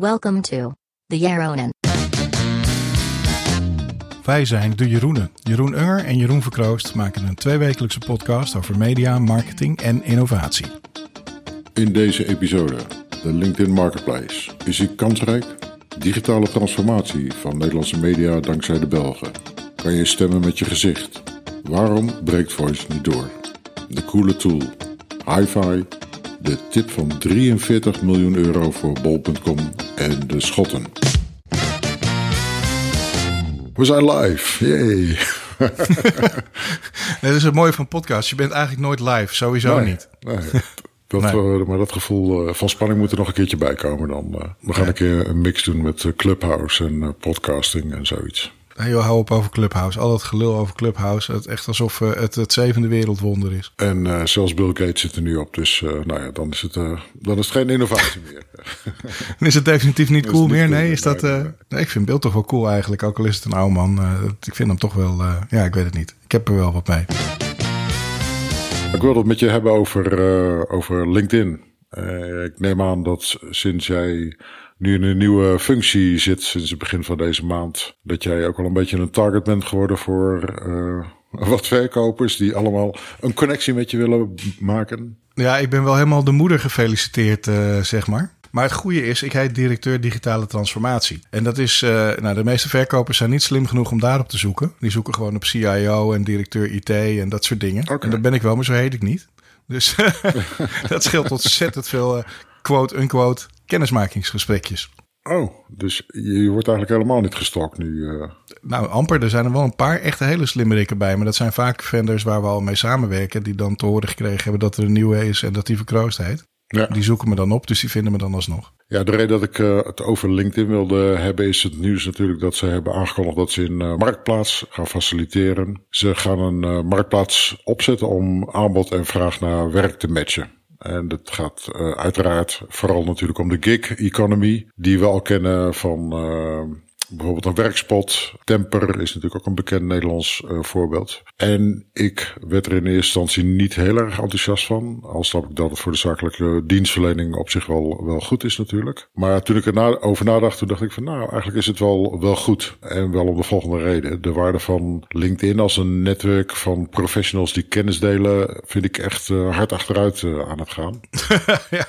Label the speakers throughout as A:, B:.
A: Welcome to The Jeroenen.
B: Wij zijn De Jeroenen. Jeroen Unger en Jeroen Verkroost maken een 2-wekelijkse podcast over media, marketing en innovatie.
C: In deze episode, de LinkedIn Marketplace. Is hij kansrijk? Digitale transformatie van Nederlandse media dankzij de Belgen. Kan je stemmen met je gezicht? Waarom breekt Voice niet door? De coole tool. Hi-Fi. De tip van 43 miljoen euro voor bol.com en de schotten. We zijn live. Yay.
B: Dat is het mooie van podcast. Je bent eigenlijk nooit live. Sowieso niet.
C: Nee. Maar dat gevoel van spanning moet er nog een keertje bij komen dan. We gaan een keer een mix doen met Clubhouse en podcasting en zoiets.
B: Hey joh, hou op over Clubhouse. Al dat gelul over Clubhouse. Het echt alsof het zevende wereldwonder is.
C: En zelfs Bill Gates zit er nu op. Dus dan is het geen innovatie meer.
B: Dan is het definitief niet cool meer.
C: Cool.
B: Nee, is dat... Nee, ik vind Bill toch wel cool eigenlijk. Ook al is het een oude man. Ik vind hem toch wel... ik weet het niet. Ik heb er wel wat mee.
C: Ik wil het met je hebben over LinkedIn. Ik neem aan dat sinds jij nu in een nieuwe functie zit, sinds het begin van deze maand, dat jij ook al een beetje een target bent geworden voor wat verkopers die allemaal een connectie met je willen maken.
B: Ja, ik ben wel helemaal de moeder gefeliciteerd, zeg maar. Maar het goede is, ik heet directeur digitale transformatie. En dat is, de meeste verkopers zijn niet slim genoeg om daarop te zoeken. Die zoeken gewoon op CIO en directeur IT en dat soort dingen. Okay. En dat ben ik wel, maar zo heet ik niet. Dus dat scheelt ontzettend veel quote-unquote kennismakingsgesprekjes.
C: Oh, dus je wordt eigenlijk helemaal niet gestalkt nu?
B: Nou, amper. Er zijn er wel een paar echte hele slimmerikken bij. Maar dat zijn vaak vendors waar we al mee samenwerken. Die dan te horen gekregen hebben dat er een nieuwe is en dat die Verkroost heet. Ja. Die zoeken me dan op, dus die vinden me dan alsnog. Ja,
C: de reden dat ik het over LinkedIn wilde hebben is het nieuws natuurlijk dat ze hebben aangekondigd dat ze een marktplaats gaan faciliteren. Ze gaan een marktplaats opzetten om aanbod en vraag naar werk te matchen. En dat gaat uiteraard vooral natuurlijk om de gig economy, die we al kennen van bijvoorbeeld een Werkspot. Temper is natuurlijk ook een bekend Nederlands voorbeeld. En ik werd er in eerste instantie niet heel erg enthousiast van. Al snap ik dat het voor de zakelijke dienstverlening op zich wel goed is natuurlijk. Maar toen ik erover nadacht, toen dacht ik van eigenlijk is het wel goed. En wel om de volgende reden. De waarde van LinkedIn als een netwerk van professionals die kennis delen, vind ik echt hard achteruit aan het gaan.
B: Ja.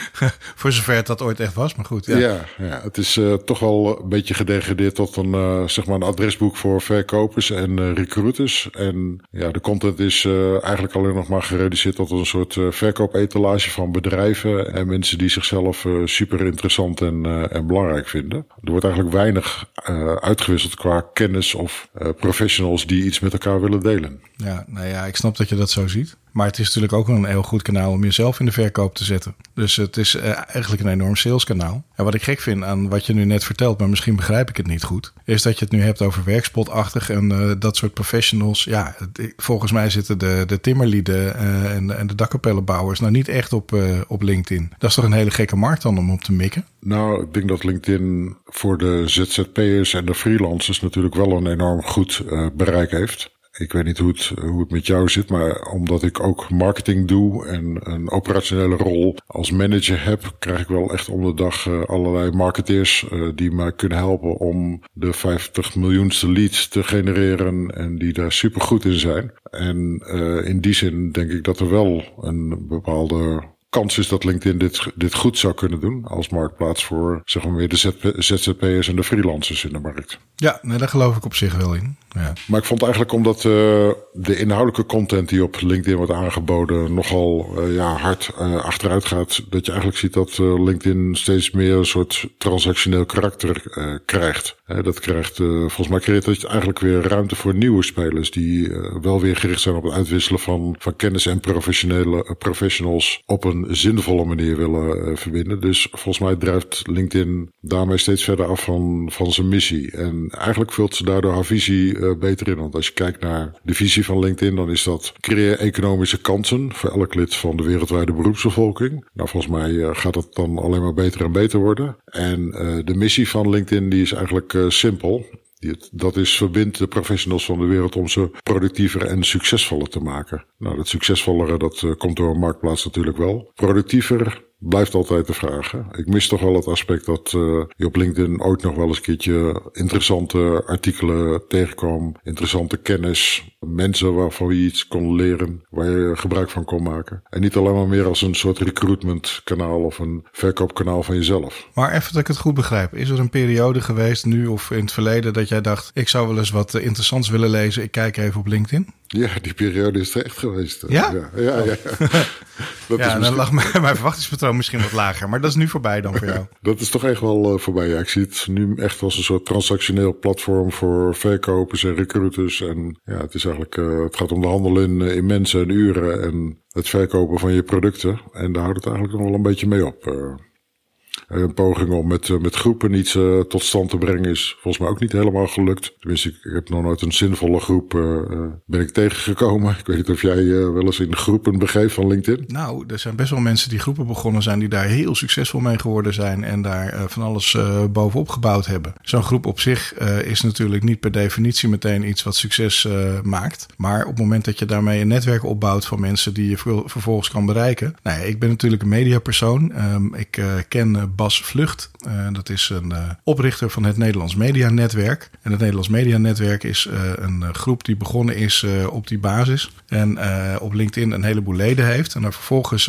B: Voor zover het dat ooit echt was, maar goed.
C: Ja, het is toch wel een beetje gedegradeerd tot een adresboek voor verkopers en recruiters. En ja, de content is eigenlijk alleen nog maar gereduceerd tot een soort verkoopetalage van bedrijven en mensen die zichzelf super interessant en belangrijk vinden. Er wordt eigenlijk weinig uitgewisseld qua kennis of professionals die iets met elkaar willen delen.
B: Ja, ik snap dat je dat zo ziet. Maar het is natuurlijk ook een heel goed kanaal om jezelf in de verkoop te zetten. Dus het is eigenlijk een enorm saleskanaal. En wat ik gek vind aan wat je nu net vertelt, maar misschien begrijp ik het niet goed, is dat je het nu hebt over Werkspot-achtig en dat soort professionals. Ja, volgens mij zitten de timmerlieden en de dakkapellenbouwers nou niet echt op LinkedIn. Dat is toch een hele gekke markt dan om op te mikken?
C: Nou, ik denk dat LinkedIn voor de ZZP'ers en de freelancers natuurlijk wel een enorm goed bereik heeft. Ik weet niet hoe het met jou zit, maar omdat ik ook marketing doe en een operationele rol als manager heb, krijg ik wel echt om de dag allerlei marketeers die mij kunnen helpen om de 50 miljoenste leads te genereren en die daar super goed in zijn. En in die zin denk ik dat er wel een bepaalde kans is dat LinkedIn dit goed zou kunnen doen als marktplaats voor zeg maar weer de ZZP'ers en de freelancers in de markt.
B: Ja, daar geloof ik op zich wel in. Ja.
C: Maar ik vond eigenlijk omdat de inhoudelijke content die op LinkedIn wordt aangeboden nogal hard achteruit gaat, dat je eigenlijk ziet dat LinkedIn steeds meer een soort transactioneel karakter krijgt. Dat krijgt, volgens mij creëert dat eigenlijk weer ruimte voor nieuwe spelers die wel weer gericht zijn op het uitwisselen van kennis en professionals op een zinvolle manier willen verbinden. Dus volgens mij drijft LinkedIn daarmee steeds verder af van zijn missie. En eigenlijk vult ze daardoor haar visie beter in. Want als je kijkt naar de visie van LinkedIn, dan is dat creëer economische kansen voor elk lid van de wereldwijde beroepsbevolking. Nou, volgens mij gaat het dan alleen maar beter en beter worden. En de missie van LinkedIn die is eigenlijk simpel. Dat is verbindt de professionals van de wereld om ze productiever en succesvoller te maken. Nou, dat succesvollere, dat komt door een marktplaats natuurlijk wel. Productiever, blijft altijd de vraag. Hè? Ik mis toch wel het aspect dat je op LinkedIn ooit nog wel eens een keertje interessante artikelen tegenkwam. Interessante kennis. Mensen waarvan je iets kon leren. Waar je gebruik van kon maken. En niet alleen maar meer als een soort recruitment kanaal of een verkoopkanaal van jezelf.
B: Maar even dat ik het goed begrijp. Is er een periode geweest nu of in het verleden dat jij dacht, ik zou wel eens wat interessants willen lezen. Ik kijk even op LinkedIn?
C: Ja, die periode is er echt geweest.
B: Ja?
C: Ja.
B: Dan lag mijn verwachtingspatroon misschien wat lager. Maar dat is nu voorbij dan voor jou.
C: Dat is toch echt wel voorbij. Ja, ik zie het nu echt als een soort transactioneel platform voor verkopers en recruiters. En ja, het is eigenlijk, het gaat om de handel in mensen en uren en het verkopen van je producten. En daar houdt het eigenlijk nog wel een beetje mee op. Een poging om met groepen iets tot stand te brengen is volgens mij ook niet helemaal gelukt. Tenminste, ik heb nog nooit een zinvolle groep ben ik tegengekomen. Ik weet niet of jij wel eens in groepen begeeft van LinkedIn.
B: Nou, er zijn best wel mensen die groepen begonnen zijn die daar heel succesvol mee geworden zijn en daar van alles bovenop gebouwd hebben. Zo'n groep op zich is natuurlijk niet per definitie meteen iets wat succes maakt. Maar op het moment dat je daarmee een netwerk opbouwt van mensen die je vervolgens kan bereiken. Nou ja, ik ben natuurlijk een mediapersoon. Ik ken Bas Vlucht. Dat is een oprichter van het Nederlands Media Netwerk. En het Nederlands Media Netwerk is een groep die begonnen is op die basis. En op LinkedIn een heleboel leden heeft. En daar vervolgens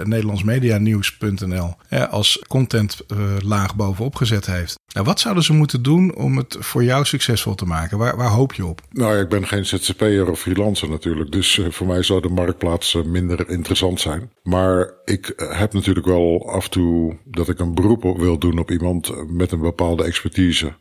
B: nederlandsmedianieuws.nl als contentlaag bovenop gezet heeft. Nou, wat zouden ze moeten doen om het voor jou succesvol te maken? Waar hoop je op?
C: Nou, ik ben geen ZZP'er of freelancer natuurlijk. Dus voor mij zou de marktplaats minder interessant zijn. Maar ik heb natuurlijk wel af en toe dat ik een beroep op wil doen op iemand met een bepaalde expertise.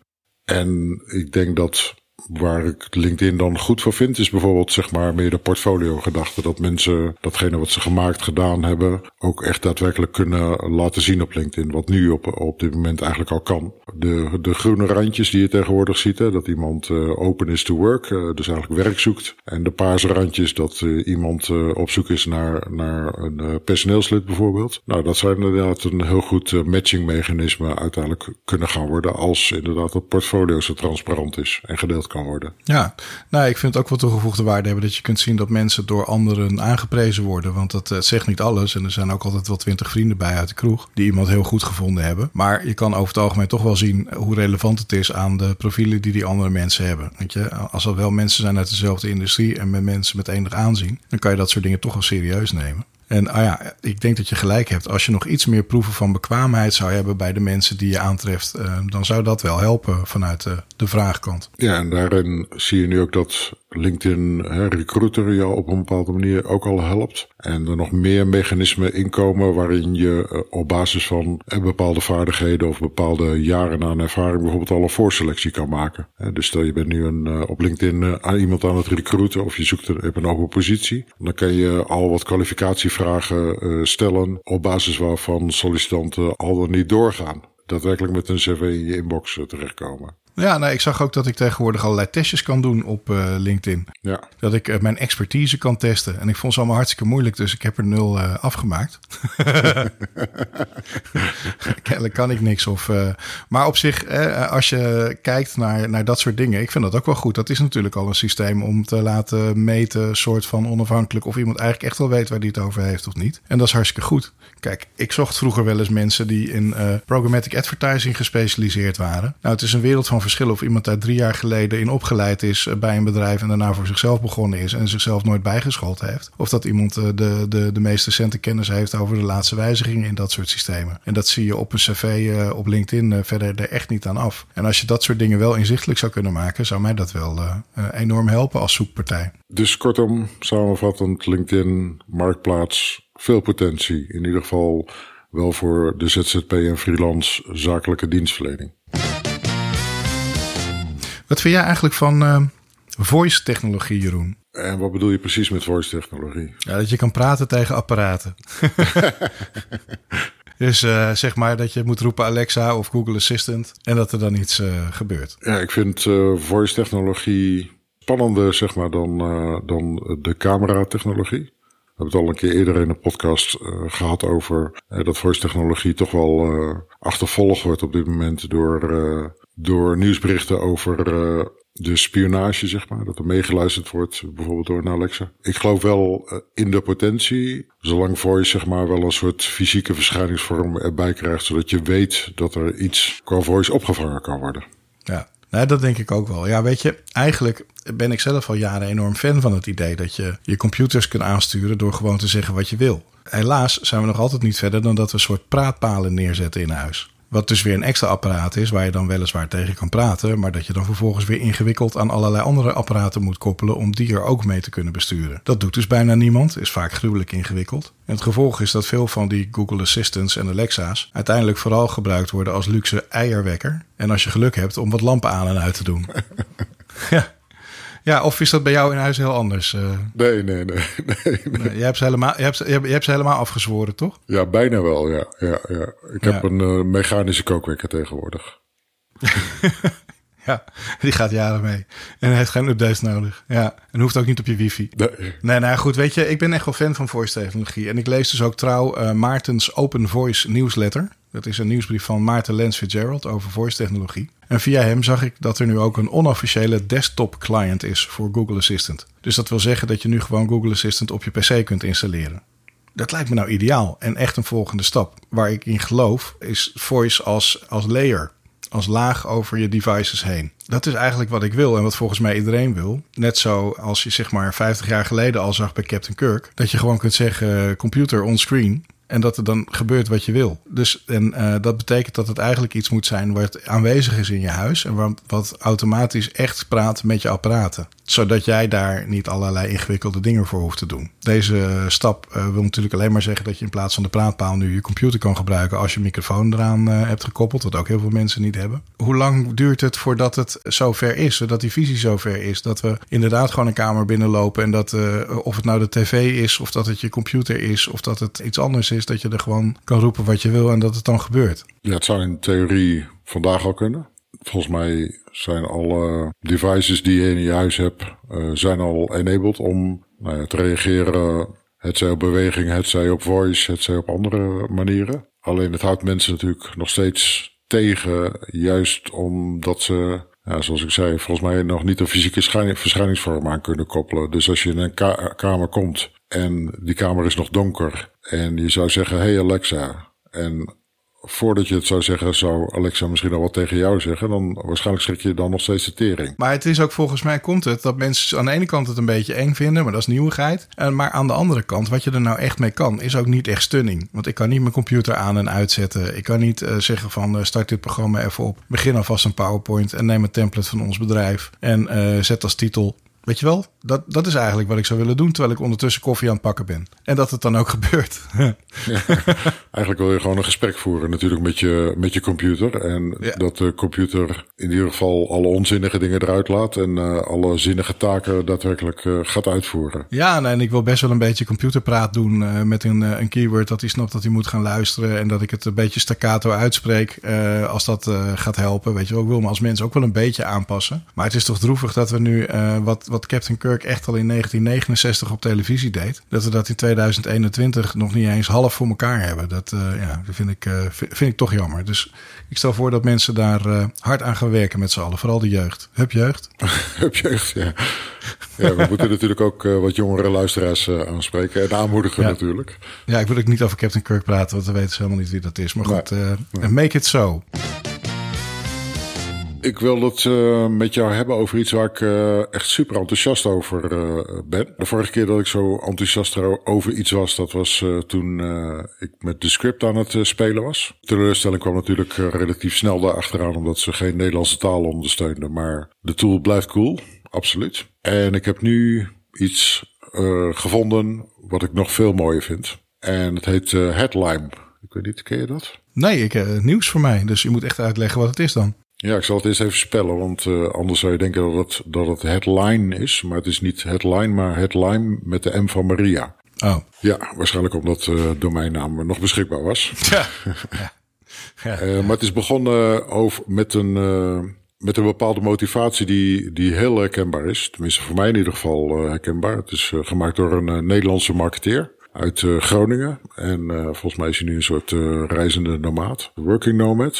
C: En ik denk dat waar ik LinkedIn dan goed voor vind, is bijvoorbeeld zeg maar meer de portfolio-gedachte. Dat mensen datgene wat ze gedaan hebben, ook echt daadwerkelijk kunnen laten zien op LinkedIn. Wat nu op dit moment eigenlijk al kan. De groene randjes die je tegenwoordig ziet, hè, dat iemand open is to work, dus eigenlijk werk zoekt. En de paarse randjes, dat iemand op zoek is naar een personeelslid bijvoorbeeld. Nou, dat zou inderdaad een heel goed matchingmechanisme uiteindelijk kunnen gaan worden als inderdaad het portfolio zo transparant is en gedeeld kan worden.
B: Ja, nou, ik vind het ook wel toegevoegde waarde hebben dat je kunt zien dat mensen door anderen aangeprezen worden. Want dat zegt niet alles. En er zijn ook altijd wel 20 vrienden bij uit de kroeg die iemand heel goed gevonden hebben. Maar je kan over het algemeen toch wel zien hoe relevant het is aan de profielen die andere mensen hebben. Weet je, als er wel mensen zijn uit dezelfde industrie en met mensen met enig aanzien, dan kan je dat soort dingen toch wel serieus nemen. En ik denk dat je gelijk hebt. Als je nog iets meer proeven van bekwaamheid zou hebben bij de mensen die je aantreft, dan zou dat wel helpen vanuit de vraagkant.
C: Ja, en daarin zie je nu ook dat LinkedIn Recruiter jou op een bepaalde manier ook al helpt. En er nog meer mechanismen inkomen waarin je op basis van bepaalde vaardigheden of bepaalde jaren aan ervaring bijvoorbeeld al een voorselectie kan maken. Dus stel je bent nu op LinkedIn iemand aan het recruiten of je hebt een open positie. Dan kan je al wat kwalificatievragen stellen op basis waarvan sollicitanten al dan niet doorgaan. Daadwerkelijk met een cv in je inbox terechtkomen.
B: Ja, nou, ik zag ook dat ik tegenwoordig allerlei testjes kan doen op LinkedIn. Ja. Dat ik mijn expertise kan testen. En ik vond ze allemaal hartstikke moeilijk, dus ik heb er 0 afgemaakt. Kennelijk kan ik niks. Maar op zich, als je kijkt naar dat soort dingen, ik vind dat ook wel goed. Dat is natuurlijk al een systeem om te laten meten, soort van onafhankelijk, of iemand eigenlijk echt wel weet waar die het over heeft of niet. En dat is hartstikke goed. Kijk, ik zocht vroeger wel eens mensen die in programmatic advertising gespecialiseerd waren. Nou, het is een wereld van verschil of iemand daar 3 jaar geleden in opgeleid is bij een bedrijf en daarna voor zichzelf begonnen is en zichzelf nooit bijgeschoold heeft. Of dat iemand de meest recente kennis heeft over de laatste wijzigingen in dat soort systemen. En dat zie je op een cv op LinkedIn verder er echt niet aan af. En als je dat soort dingen wel inzichtelijk zou kunnen maken, zou mij dat wel enorm helpen als zoekpartij.
C: Dus kortom, samenvattend, LinkedIn, marktplaats, veel potentie. In ieder geval wel voor de ZZP en freelance zakelijke dienstverlening.
B: Wat vind jij eigenlijk van voice technologie, Jeroen?
C: En wat bedoel je precies met voice technologie?
B: Ja, dat je kan praten tegen apparaten. Dus zeg maar dat je moet roepen Alexa of Google Assistant en dat er dan iets gebeurt.
C: Ja, ik vind voice technologie spannender zeg maar dan de camera technologie. We hebben het al een keer eerder in een podcast gehad over dat voice technologie toch wel achtervolgd wordt op dit moment door nieuwsberichten over de spionage, zeg maar. Dat er meegeluisterd wordt, bijvoorbeeld door een Alexa. Ik geloof wel in de potentie, zolang voice zeg maar wel een soort fysieke verschijningsvorm erbij krijgt, zodat je weet dat er iets qua voice opgevangen kan worden.
B: Ja, nou, dat denk ik ook wel. Ja, weet je, eigenlijk ben ik zelf al jaren enorm fan van het idee dat je je computers kunt aansturen door gewoon te zeggen wat je wil. Helaas zijn we nog altijd niet verder dan dat we een soort praatpalen neerzetten in huis. Wat dus weer een extra apparaat is waar je dan weliswaar tegen kan praten, maar dat je dan vervolgens weer ingewikkeld aan allerlei andere apparaten moet koppelen om die er ook mee te kunnen besturen. Dat doet dus bijna niemand, is vaak gruwelijk ingewikkeld. En het gevolg is dat veel van die Google Assistants en Alexa's uiteindelijk vooral gebruikt worden als luxe eierwekker. En als je geluk hebt om wat lampen aan en uit te doen. Ja. Ja, of is dat bij jou in huis heel anders?
C: Nee.
B: Je hebt ze helemaal afgezworen, toch?
C: Ja, bijna wel, ja. Ik heb een mechanische kookwekker tegenwoordig.
B: Ja, die gaat jaren mee. En hij heeft geen updates nodig. Ja, en hoeft ook niet op je wifi. Nee, nou goed, weet je, ik ben echt wel fan van voice-technologie. En ik lees dus ook trouw Maarten's Open Voice Newsletter. Dat is een nieuwsbrief van Maarten Lens Fitzgerald over voice-technologie. En via hem zag ik dat er nu ook een onofficiële desktop-client is voor Google Assistant. Dus dat wil zeggen dat je nu gewoon Google Assistant op je PC kunt installeren. Dat lijkt me nou ideaal en echt een volgende stap. Waar ik in geloof is voice als layer. Als laag over je devices heen. Dat is eigenlijk wat ik wil en wat volgens mij iedereen wil. Net zo als je zeg maar 50 jaar geleden al zag bij Captain Kirk. Dat je gewoon kunt zeggen computer on screen. En dat er dan gebeurt wat je wil. Dus, dat betekent dat het eigenlijk iets moet zijn wat aanwezig is in je huis. En wat automatisch echt praat met je apparaten. Zodat jij daar niet allerlei ingewikkelde dingen voor hoeft te doen. Deze stap wil natuurlijk alleen maar zeggen dat je in plaats van de praatpaal nu je computer kan gebruiken als je microfoon eraan hebt gekoppeld. Wat ook heel veel mensen niet hebben. Hoe lang duurt het voordat het zover is? Zodat die visie zover is. Dat we inderdaad gewoon een kamer binnenlopen. En dat of het nou de tv is. Of dat het je computer is. Of dat het iets anders is. Dat je er gewoon kan roepen wat je wil en dat het dan gebeurt.
C: Ja, het zou in theorie vandaag al kunnen. Volgens mij zijn alle devices die je in je huis hebt, zijn al enabled om te reageren. Hetzij op beweging, hetzij op voice, hetzij op andere manieren. Alleen het houdt mensen natuurlijk nog steeds tegen, juist omdat ze, ja, zoals ik zei, volgens mij nog niet een fysieke verschijningsvorm aan kunnen koppelen. Dus als je in een kamer komt en die kamer is nog donker en je zou zeggen, hey Alexa, en voordat je het zou zeggen, zou Alexa misschien al wat tegen jou zeggen. Dan waarschijnlijk schrik je dan nog steeds de tering.
B: Maar het is ook volgens mij komt het dat mensen aan de ene kant het een beetje eng vinden. Maar dat is nieuwigheid. Maar aan de andere kant, wat je er nou echt mee kan, is ook niet echt stunning. Want ik kan niet mijn computer aan en uitzetten. Ik kan niet zeggen van start dit programma even op. Begin alvast een PowerPoint en neem een template van ons bedrijf. En zet als titel. Weet je wel, dat is eigenlijk wat ik zou willen doen, terwijl ik ondertussen koffie aan het pakken ben. En dat het dan ook gebeurt.
C: Ja, eigenlijk wil je gewoon een gesprek voeren natuurlijk met je computer. En dat de computer in ieder geval alle onzinnige dingen eruit laat en alle zinnige taken daadwerkelijk gaat uitvoeren.
B: Ja, en ik wil best wel een beetje computerpraat doen met een keyword dat hij snapt dat hij moet gaan luisteren. En dat ik het een beetje staccato uitspreek als dat gaat helpen. Weet je wel, ik wil me als mens ook wel een beetje aanpassen. Maar het is toch droevig dat we nu wat Captain Kirk echt al in 1969 op televisie deed. Dat we dat in 2021 nog niet eens half voor elkaar hebben. Dat vind ik toch jammer. Dus ik stel voor dat mensen daar hard aan gaan werken met z'n allen. Vooral de jeugd. Hup jeugd.
C: Hup jeugd, ja. Ja, we moeten natuurlijk ook wat jongere luisteraars aanspreken en aanmoedigen natuurlijk.
B: Ja, ik wil ook niet over Captain Kirk praten, want we weten helemaal niet wie dat is. Maar goed, make it so.
C: Ik wil het met jou hebben over iets waar ik echt super enthousiast over ben. De vorige keer dat ik zo enthousiast over iets was, dat was toen ik met de script aan het spelen was. De teleurstelling kwam natuurlijk relatief snel daarachteraan, omdat ze geen Nederlandse taal ondersteunden. Maar de tool blijft cool, absoluut. En ik heb nu iets gevonden wat ik nog veel mooier vind. En het heet Headlime. Ik weet niet, ken je dat?
B: Nee, nieuws voor mij. Dus je moet echt uitleggen wat het is dan.
C: Ja, ik zal het eerst even spellen, want anders zou je denken dat het headline is. Maar het is niet headline, maar headline met de M van Maria.
B: Oh.
C: Ja, waarschijnlijk omdat de domeinnaam nog beschikbaar was.
B: Ja.
C: Maar het is begonnen met een bepaalde motivatie die heel herkenbaar is. Tenminste, voor mij in ieder geval herkenbaar. Het is gemaakt door een Nederlandse marketeer uit Groningen. En volgens mij is hij nu een soort reizende nomaad, working nomad.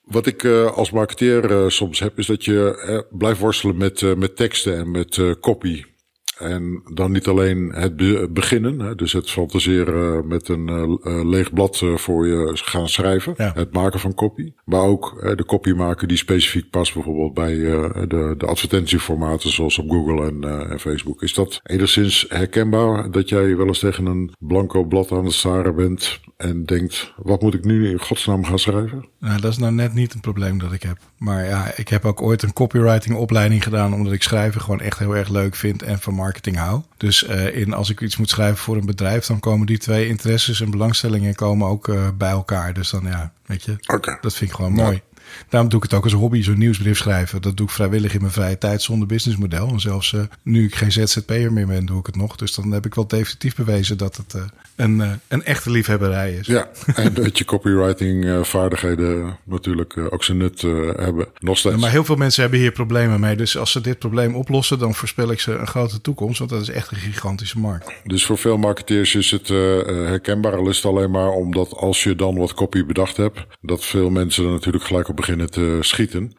C: Wat ik als marketeer soms heb, is dat je blijft worstelen met teksten en met copy. En dan niet alleen het beginnen, hè, dus het fantaseren met een leeg blad voor je gaan schrijven. Ja. Het maken van copy. Maar ook de copy maken die specifiek past bijvoorbeeld bij de advertentieformaten zoals op Google en Facebook. Is dat enigszins herkenbaar dat jij wel eens tegen een blanco blad aan het staren bent en denkt, wat moet ik nu in godsnaam gaan schrijven?
B: Nou, dat is nou net niet een probleem dat ik heb. Maar ja, ik heb ook ooit een copywriting opleiding gedaan omdat ik schrijven gewoon echt heel erg leuk vind en van marketing hou. Dus als ik iets moet schrijven voor een bedrijf, dan komen die twee interesses en belangstellingen komen ook bij elkaar. Dus dan ja, weet je, dat vind ik gewoon mooi. Daarom doe ik het ook als hobby, zo'n nieuwsbrief schrijven. Dat doe ik vrijwillig in mijn vrije tijd zonder businessmodel. En zelfs nu ik geen ZZP'er meer ben, doe ik het nog. Dus dan heb ik wel definitief bewezen dat het een echte liefhebberij is.
C: Ja, en dat je copywriting vaardigheden natuurlijk ook zijn nut hebben. Nog steeds.
B: Ja, maar heel veel mensen hebben hier problemen mee. Dus als ze dit probleem oplossen, dan voorspel ik ze een grote toekomst. Want dat is echt een gigantische markt.
C: Dus voor veel marketeers is het herkenbaar. Al is het alleen maar omdat als je dan wat copy bedacht hebt, dat veel mensen er natuurlijk gelijk op beginnen te schieten.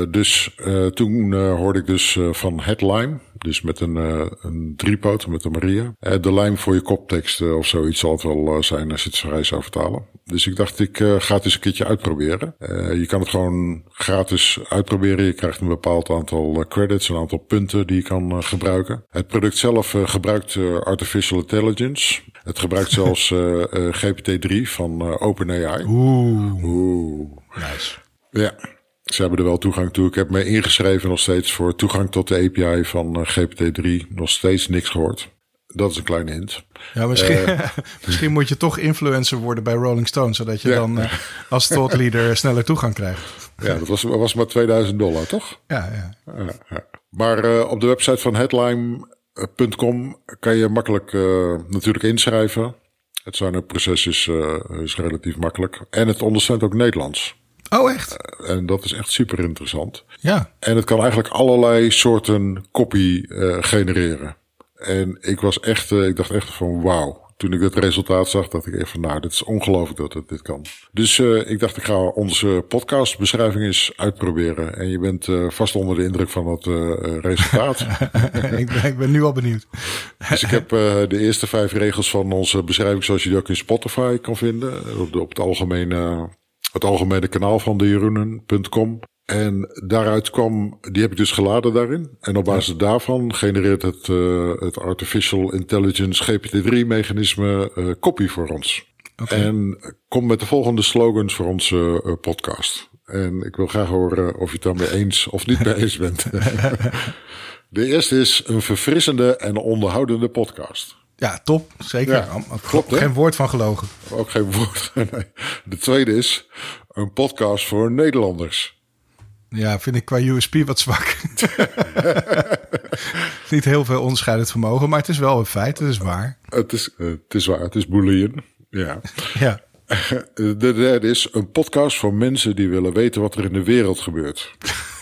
C: Toen hoorde ik dus van Headlime, dus met een driepoot, met een Maria. De lijm voor je koptekst of zoiets zal het wel zijn als je het vrij zou vertalen. Dus ik dacht, ik ga het eens een keertje uitproberen. Je kan het gewoon gratis uitproberen. Je krijgt een bepaald aantal credits, een aantal punten die je kan gebruiken. Het product zelf gebruikt artificial intelligence. Het gebruikt zelfs GPT-3 van OpenAI.
B: Oeh. Nice.
C: Ja. Ze hebben er wel toegang toe. Ik heb me ingeschreven nog steeds voor toegang tot de API van GPT-3. Nog steeds niks gehoord. Dat is een kleine hint.
B: Ja, misschien moet je toch influencer worden bij Rolling Stone, zodat je dan als thought leader sneller toegang krijgt.
C: Ja, dat was maar $2000, toch?
B: Ja.
C: Maar op de website van headlime.com kan je makkelijk natuurlijk inschrijven. Het sign-up-proces is relatief makkelijk. En het ondersteunt ook Nederlands.
B: Oh, echt?
C: En dat is echt super interessant.
B: Ja.
C: En het kan eigenlijk allerlei soorten copy genereren. En ik dacht echt van wauw. Toen ik het resultaat zag, dacht ik echt van nou, dit is ongelooflijk dat het dit kan. Dus ik dacht, ik ga onze podcastbeschrijving eens uitproberen. En je bent vast onder de indruk van het resultaat.
B: ik ben nu al benieuwd.
C: Dus ik heb de eerste 5 regels van onze beschrijving, zoals je die ook in Spotify kan vinden. Op het algemene kanaal van dejeroenen.com. En daaruit die heb ik dus geladen daarin. En op basis daarvan genereert het Artificial Intelligence GPT-3 mechanisme copy voor ons. Okay. En komt met de volgende slogans voor onze podcast. En ik wil graag horen of je het daarmee eens of niet mee eens bent. De eerste is een verfrissende en onderhoudende podcast.
B: Ja, top. Zeker. Ja,
C: klopt,
B: geen woord van gelogen.
C: Ook geen woord. Nee. De tweede is een podcast voor Nederlanders.
B: Ja, vind ik qua USP wat zwak. Niet heel veel onderscheidend vermogen, maar het is wel een feit. Het is waar.
C: Het is waar. Het is Boolean. Ja.
B: Ja.
C: De derde is een podcast voor mensen die willen weten wat er in de wereld gebeurt.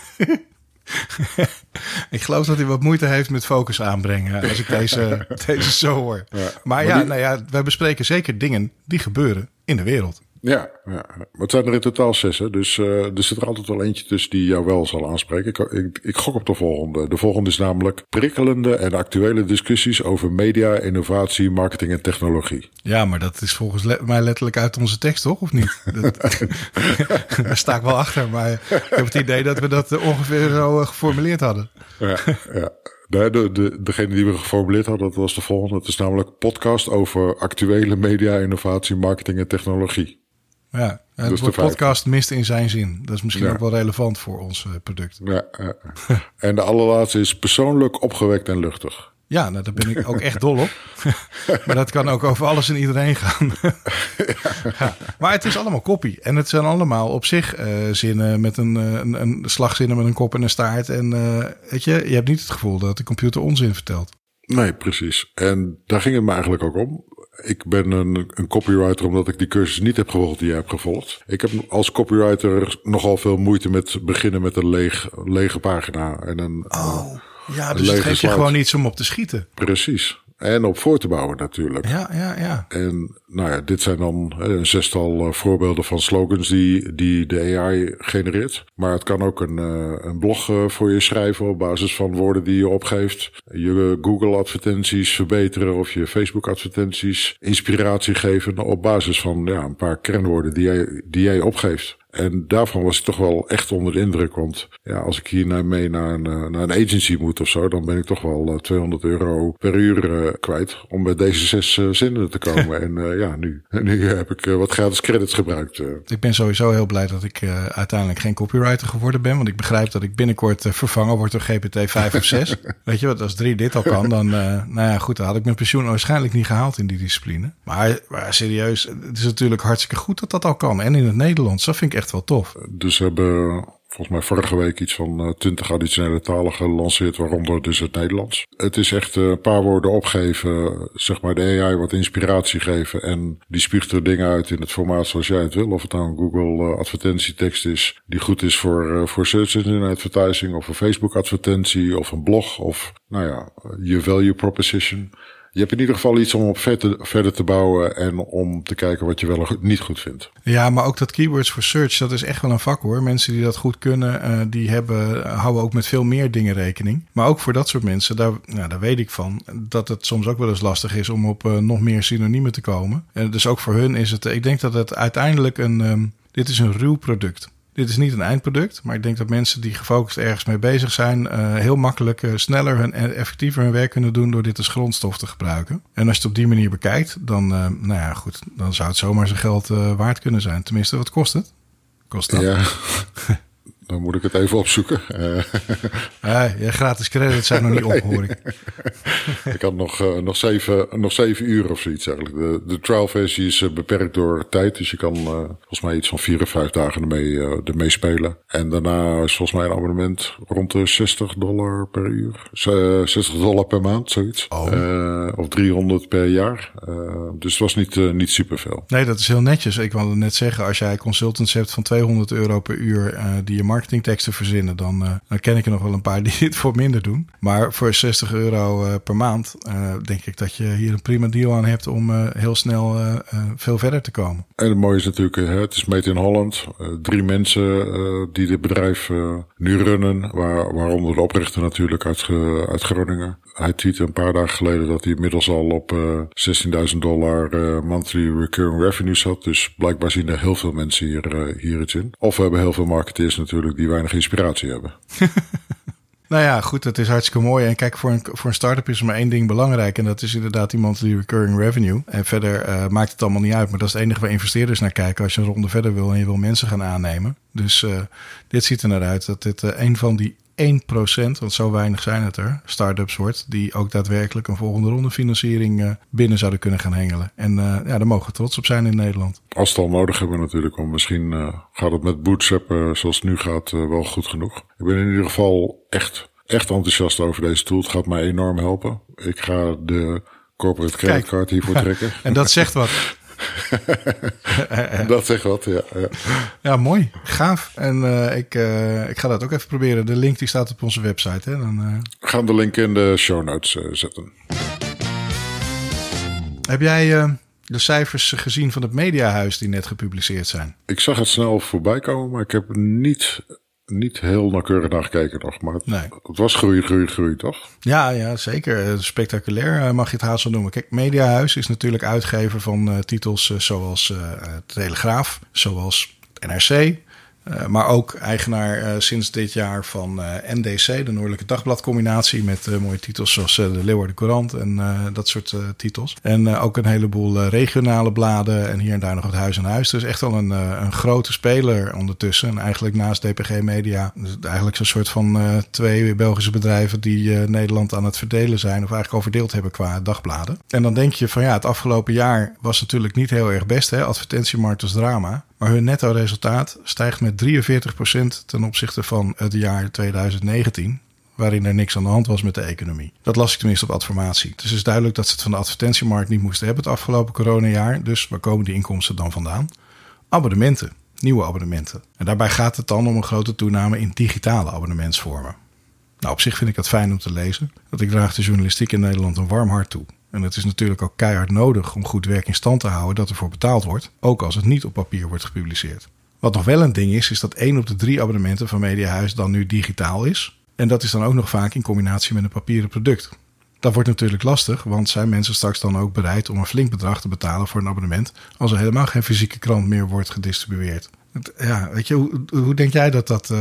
B: Ik geloof dat hij wat moeite heeft met focus aanbrengen als ik deze zo hoor. Ja, maar wij bespreken zeker dingen die gebeuren in de wereld.
C: Ja, maar het zijn er in totaal 6. Hè? Dus er zit er altijd wel eentje tussen die jou wel zal aanspreken. Ik gok op de volgende. De volgende is namelijk prikkelende en actuele discussies over media, innovatie, marketing en technologie.
B: Ja, maar dat is volgens mij letterlijk uit onze tekst, toch? Of niet? Daar sta ik wel achter, maar ik heb het idee dat we dat ongeveer zo geformuleerd hadden.
C: Ja. Degene die we geformuleerd hadden, dat was de volgende. Het is namelijk podcast over actuele media, innovatie, marketing en technologie.
B: Ja, het woord podcast mist in zijn zin. Dat is misschien ook wel relevant voor ons product.
C: Ja. En de allerlaatste is persoonlijk, opgewekt en luchtig.
B: Ja, nou, daar ben ik ook echt dol op. Maar dat kan ook over alles en iedereen gaan. Ja. Maar het is allemaal copy. En het zijn allemaal op zich zinnen met een slagzinnen met een kop en een staart. En weet je hebt niet het gevoel dat de computer onzin vertelt.
C: Nee, precies. En daar ging het me eigenlijk ook om. Ik ben een copywriter omdat ik die cursus niet heb gevolgd die jij hebt gevolgd. Ik heb als copywriter nogal veel moeite met beginnen met een lege pagina. En dus
B: het geeft je gewoon iets om op te schieten.
C: Precies. en op voor te bouwen natuurlijk.
B: Ja.
C: En nou ja, dit zijn dan een 6-tal voorbeelden van slogans die de AI genereert. Maar het kan ook een blog voor je schrijven op basis van woorden die je opgeeft. Je Google advertenties verbeteren of je Facebook advertenties inspiratie geven op basis van een paar kernwoorden die jij opgeeft. En daarvan was ik toch wel echt onder de indruk. Want als ik hier mee naar een agency moet of zo, dan ben ik toch wel €200 per uur kwijt om bij deze 6 zinnen te komen. En nu heb ik wat gratis credits gebruikt.
B: Ik ben sowieso heel blij dat ik uiteindelijk geen copywriter geworden ben. Want ik begrijp dat ik binnenkort vervangen word door GPT-5 of 6. Weet je wat, als 3 dit al kan, dan dan had ik mijn pensioen waarschijnlijk niet gehaald in die discipline. Maar serieus, het is natuurlijk hartstikke goed dat dat al kan. En in het Nederlands, dat vind ik echt wel tof.
C: Dus ze hebben volgens mij vorige week iets van 20 additionele talen gelanceerd, waaronder dus het Nederlands. Het is echt een paar woorden opgeven, zeg maar de AI wat inspiratie geven en die spuugt er dingen uit in het formaat zoals jij het wil. Of het nou een Google advertentietekst is die goed is voor search engine advertising of een Facebook advertentie of een blog of je value proposition. Je hebt in ieder geval iets om op verder te bouwen en om te kijken wat je wel niet goed vindt. Ja,
B: maar ook dat keywords for search, dat is echt wel een vak hoor. Mensen die dat goed kunnen, die houden ook met veel meer dingen rekening. Maar ook voor dat soort mensen, daar weet ik van, dat het soms ook wel eens lastig is om op nog meer synoniemen te komen. Dus ook voor hun is het, ik denk dat het uiteindelijk dit is een ruw product. Dit is niet een eindproduct, maar ik denk dat mensen die gefocust ergens mee bezig zijn heel makkelijk sneller en effectiever hun werk kunnen doen door dit als grondstof te gebruiken. En als je het op die manier bekijkt, dan dan zou het zomaar zijn geld waard kunnen zijn. Tenminste, wat kost het? Kost dat?
C: Ja. Dan moet ik het even opzoeken.
B: Gratis credits zijn nog niet op, hoor ik.
C: Ik had nog 7 uur of zoiets eigenlijk. De trial versie is beperkt door tijd. Dus je kan volgens mij iets van 4 of 5 dagen ermee spelen. En daarna is volgens mij een abonnement rond de $60 per uur. $60 per maand, zoiets. Of $300 per jaar. Dus het was niet superveel.
B: Nee, dat is heel netjes. Ik wilde net zeggen, als jij consultants hebt van €200 per uur die je marketingteksten verzinnen, dan ken ik er nog wel een paar die het voor minder doen. Maar voor €60 per maand denk ik dat je hier een prima deal aan hebt om heel snel veel verder te komen.
C: En het mooie is natuurlijk, het is made in Holland. 3 mensen die dit bedrijf nu runnen, waaronder de oprichter natuurlijk uit Groningen. Hij tweette een paar dagen geleden dat hij inmiddels al op $16.000 monthly recurring revenue zat. Dus blijkbaar zien er heel veel mensen hier iets in. Of we hebben heel veel marketeers natuurlijk die weinig inspiratie hebben.
B: Nou ja, goed, dat is hartstikke mooi. En kijk, voor een start-up is er maar 1 ding belangrijk. En dat is inderdaad die monthly recurring revenue. En verder maakt het allemaal niet uit. Maar dat is het enige waar investeerders naar kijken als je een ronde verder wil en je wil mensen gaan aannemen. Dus dit ziet er naar uit dat dit een van die 1%, want zo weinig zijn het er, start-ups wordt, die ook daadwerkelijk een volgende ronde financiering binnen zouden kunnen gaan hengelen. En daar mogen we trots op zijn in Nederland.
C: Als het al nodig hebben natuurlijk, want misschien gaat het met Bootstrap zoals het nu gaat wel goed genoeg. Ik ben in ieder geval echt enthousiast over deze tool. Het gaat mij enorm helpen. Ik ga de corporate creditcard hiervoor trekken.
B: En dat zegt wat.
C: Dat zegt wat, ja.
B: Ja, mooi. Gaaf. En ik ga dat ook even proberen. De link die staat op onze website. Hè?
C: We gaan de link in de show notes zetten.
B: Heb jij de cijfers gezien van het Mediahuis die net gepubliceerd zijn?
C: Ik zag het snel voorbij komen, maar ik heb niet heel nauwkeurig naar gekeken nog. Maar het was groei, toch? Ja,
B: zeker. Spectaculair mag je het haast wel noemen. Kijk, Mediahuis is natuurlijk uitgever van titels zoals Telegraaf, zoals NRC. Maar ook eigenaar sinds dit jaar van NDC, de Noordelijke Dagbladcombinatie, met mooie titels zoals de Leeuwarden Courant en dat soort titels. En ook een heleboel regionale bladen en hier en daar nog het Huis aan Huis. Dus echt wel een grote speler ondertussen. En eigenlijk naast DPG Media, eigenlijk zo'n soort van 2 Belgische bedrijven die Nederland aan het verdelen zijn, of eigenlijk al verdeeld hebben qua dagbladen. En dan denk je van het afgelopen jaar was natuurlijk niet heel erg best, hè? Advertentiemarkt was drama. Maar hun netto resultaat stijgt met 43% ten opzichte van het jaar 2019... waarin er niks aan de hand was met de economie. Dat las ik tenminste op Adformatie. Dus het is duidelijk dat ze het van de advertentiemarkt niet moesten hebben het afgelopen coronajaar. Dus waar komen die inkomsten dan vandaan? Abonnementen, nieuwe abonnementen. En daarbij gaat het dan om een grote toename in digitale abonnementsvormen. Nou, op zich vind ik dat fijn om te lezen. Want ik draag de journalistiek in Nederland een warm hart toe. En het is natuurlijk ook keihard nodig om goed werk in stand te houden dat ervoor betaald wordt, ook als het niet op papier wordt gepubliceerd. Wat nog wel een ding is dat 1 op de 3 abonnementen van Mediahuis dan nu digitaal is. En dat is dan ook nog vaak in combinatie met een papieren product. Dat wordt natuurlijk lastig, want zijn mensen straks dan ook bereid om een flink bedrag te betalen voor een abonnement als er helemaal geen fysieke krant meer wordt gedistribueerd? Ja, weet je, hoe denk jij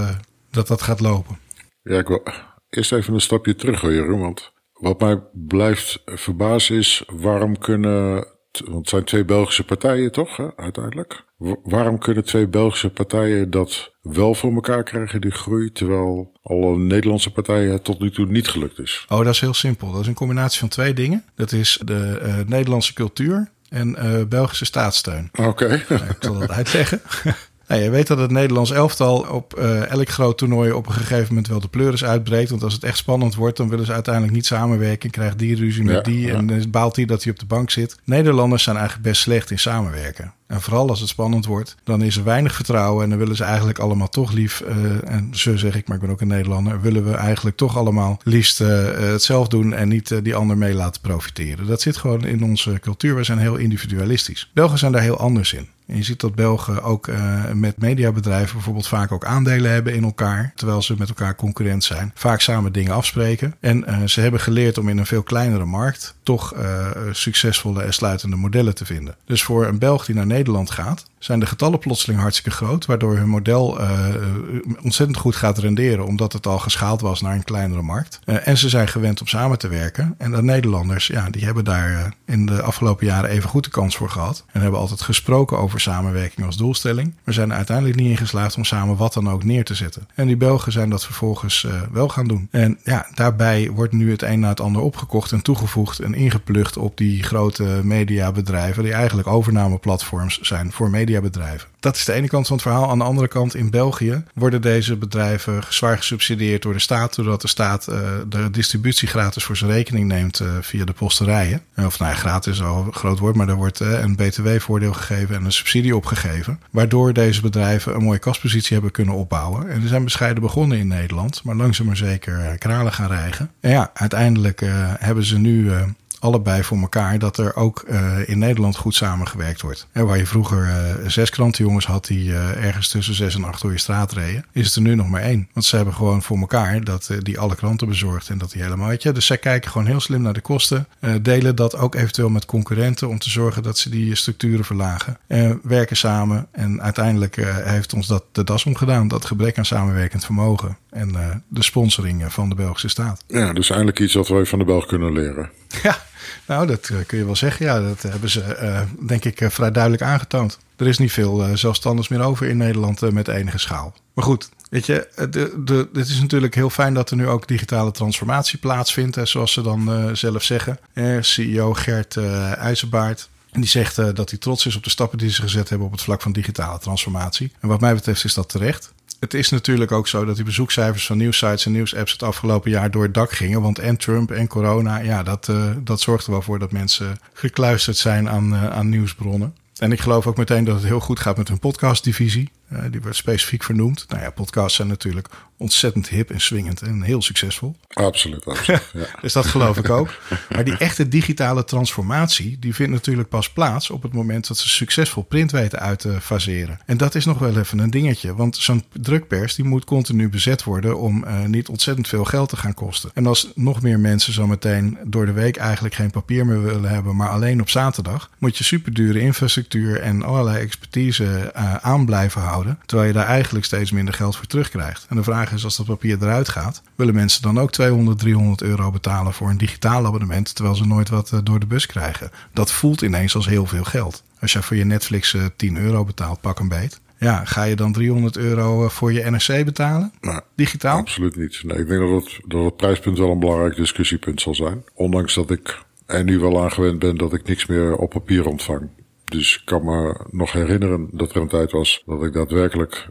B: dat gaat lopen?
C: Ja, ik wil eerst even een stapje terug, Jeroen, want wat mij blijft verbazen is, waarom kunnen, want het zijn 2 Belgische partijen toch, hè, uiteindelijk? Waarom kunnen 2 Belgische partijen dat wel voor elkaar krijgen, die groei, terwijl alle Nederlandse partijen het tot nu toe niet gelukt is?
B: Oh, dat is heel simpel. Dat is een combinatie van 2 dingen. Dat is de Nederlandse cultuur en Belgische staatssteun.
C: Oké.
B: Ik zal dat uitleggen. Nou, je weet dat het Nederlands elftal op elk groot toernooi op een gegeven moment wel de pleuris uitbreekt. Want als het echt spannend wordt, dan willen ze uiteindelijk niet samenwerken. Krijgt die ruzie met die en dan baalt die dat hij op de bank zit. Nederlanders zijn eigenlijk best slecht in samenwerken. En vooral als het spannend wordt, dan is er weinig vertrouwen. En dan willen ze eigenlijk allemaal toch lief, en zo zeg ik, maar ik ben ook een Nederlander, willen we eigenlijk toch allemaal liefst het zelf doen en niet die ander mee laten profiteren. Dat zit gewoon in onze cultuur. We zijn heel individualistisch. Belgen zijn daar heel anders in. En je ziet dat Belgen ook met mediabedrijven bijvoorbeeld vaak ook aandelen hebben in elkaar, terwijl ze met elkaar concurrent zijn. Vaak samen dingen afspreken. En ze hebben geleerd om in een veel kleinere markt toch succesvolle en sluitende modellen te vinden. Dus voor een Belg die naar Nederland gaat, zijn de getallen plotseling hartstikke groot, waardoor hun model ontzettend goed gaat renderen, omdat het al geschaald was naar een kleinere markt. En ze zijn gewend om samen te werken. En de Nederlanders, ja, die hebben daar in de afgelopen jaren even goed de kans voor gehad. En hebben altijd gesproken over samenwerking als doelstelling. Maar zijn er uiteindelijk niet in geslaagd om samen wat dan ook neer te zetten. En die Belgen zijn dat vervolgens wel gaan doen. En ja, daarbij wordt nu het een na het ander opgekocht en toegevoegd en ingeplucht op die grote mediabedrijven, die eigenlijk overnameplatforms zijn voor mediabedrijven. Dat is de ene kant van het verhaal. Aan de andere kant, in België worden deze bedrijven zwaar gesubsidieerd door de staat, doordat de staat de distributie gratis voor zijn rekening neemt via de posterijen. Of nou ja, gratis is al een groot woord, maar er wordt een btw-voordeel gegeven en een subsidie opgegeven, waardoor deze bedrijven een mooie kaspositie hebben kunnen opbouwen. En ze zijn bescheiden begonnen in Nederland, maar langzaam maar zeker kralen gaan rijgen. En ja, uiteindelijk hebben ze nu allebei voor elkaar dat er ook in Nederland goed samengewerkt wordt. En waar je vroeger 6 krantenjongens had die ergens tussen 6 en 8 door je straat reden, is het er nu nog maar 1. Want ze hebben gewoon voor elkaar dat die alle kranten bezorgt en dat die helemaal, weet je. Dus zij kijken gewoon heel slim naar de kosten, delen dat ook eventueel met concurrenten om te zorgen dat ze die structuren verlagen. Werken samen en uiteindelijk heeft ons dat de das omgedaan, dat gebrek aan samenwerkend vermogen en de sponsoring van de Belgische staat.
C: Ja, dus eindelijk iets wat wij van de Belg kunnen leren.
B: Ja, nou dat kun je wel zeggen. Ja, dat hebben ze denk ik vrij duidelijk aangetoond. Er is niet veel zelfstandigs meer over in Nederland met enige schaal. Maar goed, weet je, het is natuurlijk heel fijn dat er nu ook digitale transformatie plaatsvindt, zoals ze dan zelf zeggen. CEO Gert IJzerbaard. En die zegt dat hij trots is op de stappen die ze gezet hebben op het vlak van digitale transformatie. En wat mij betreft is dat terecht. Het is natuurlijk ook zo dat die bezoekcijfers van nieuwsites en nieuwsapps het afgelopen jaar door het dak gingen. Want en Trump en corona, ja, dat zorgt er wel voor dat mensen gekluisterd zijn aan nieuwsbronnen. En ik geloof ook meteen dat het heel goed gaat met hun podcastdivisie. Die wordt specifiek vernoemd. Nou ja, podcasts zijn natuurlijk ontzettend hip en swingend en heel succesvol.
C: Absoluut. Ja.
B: Dus dat geloof ik ook. Maar die echte digitale transformatie, die vindt natuurlijk pas plaats op het moment dat ze succesvol print weten uit te faseren. En dat is nog wel even een dingetje. Want zo'n drukpers, die moet continu bezet worden om niet ontzettend veel geld te gaan kosten. En als nog meer mensen zo meteen door de week eigenlijk geen papier meer willen hebben, maar alleen op zaterdag, moet je superdure infrastructuur en allerlei expertise aan blijven houden. Terwijl je daar eigenlijk steeds minder geld voor terugkrijgt. En de vraag is, als dat papier eruit gaat, willen mensen dan ook 200, 300 euro betalen voor een digitaal abonnement, terwijl ze nooit wat door de bus krijgen? Dat voelt ineens als heel veel geld. Als je voor je Netflix 10 euro betaalt, pak een beet. Ja, ga je dan 300 euro voor je NRC betalen?
C: Nou,
B: digitaal?
C: Absoluut niet. Nee, ik denk dat het prijspunt wel een belangrijk discussiepunt zal zijn. Ondanks dat ik er nu wel aan gewend ben dat ik niks meer op papier ontvang. Dus ik kan me nog herinneren dat er een tijd was dat ik daadwerkelijk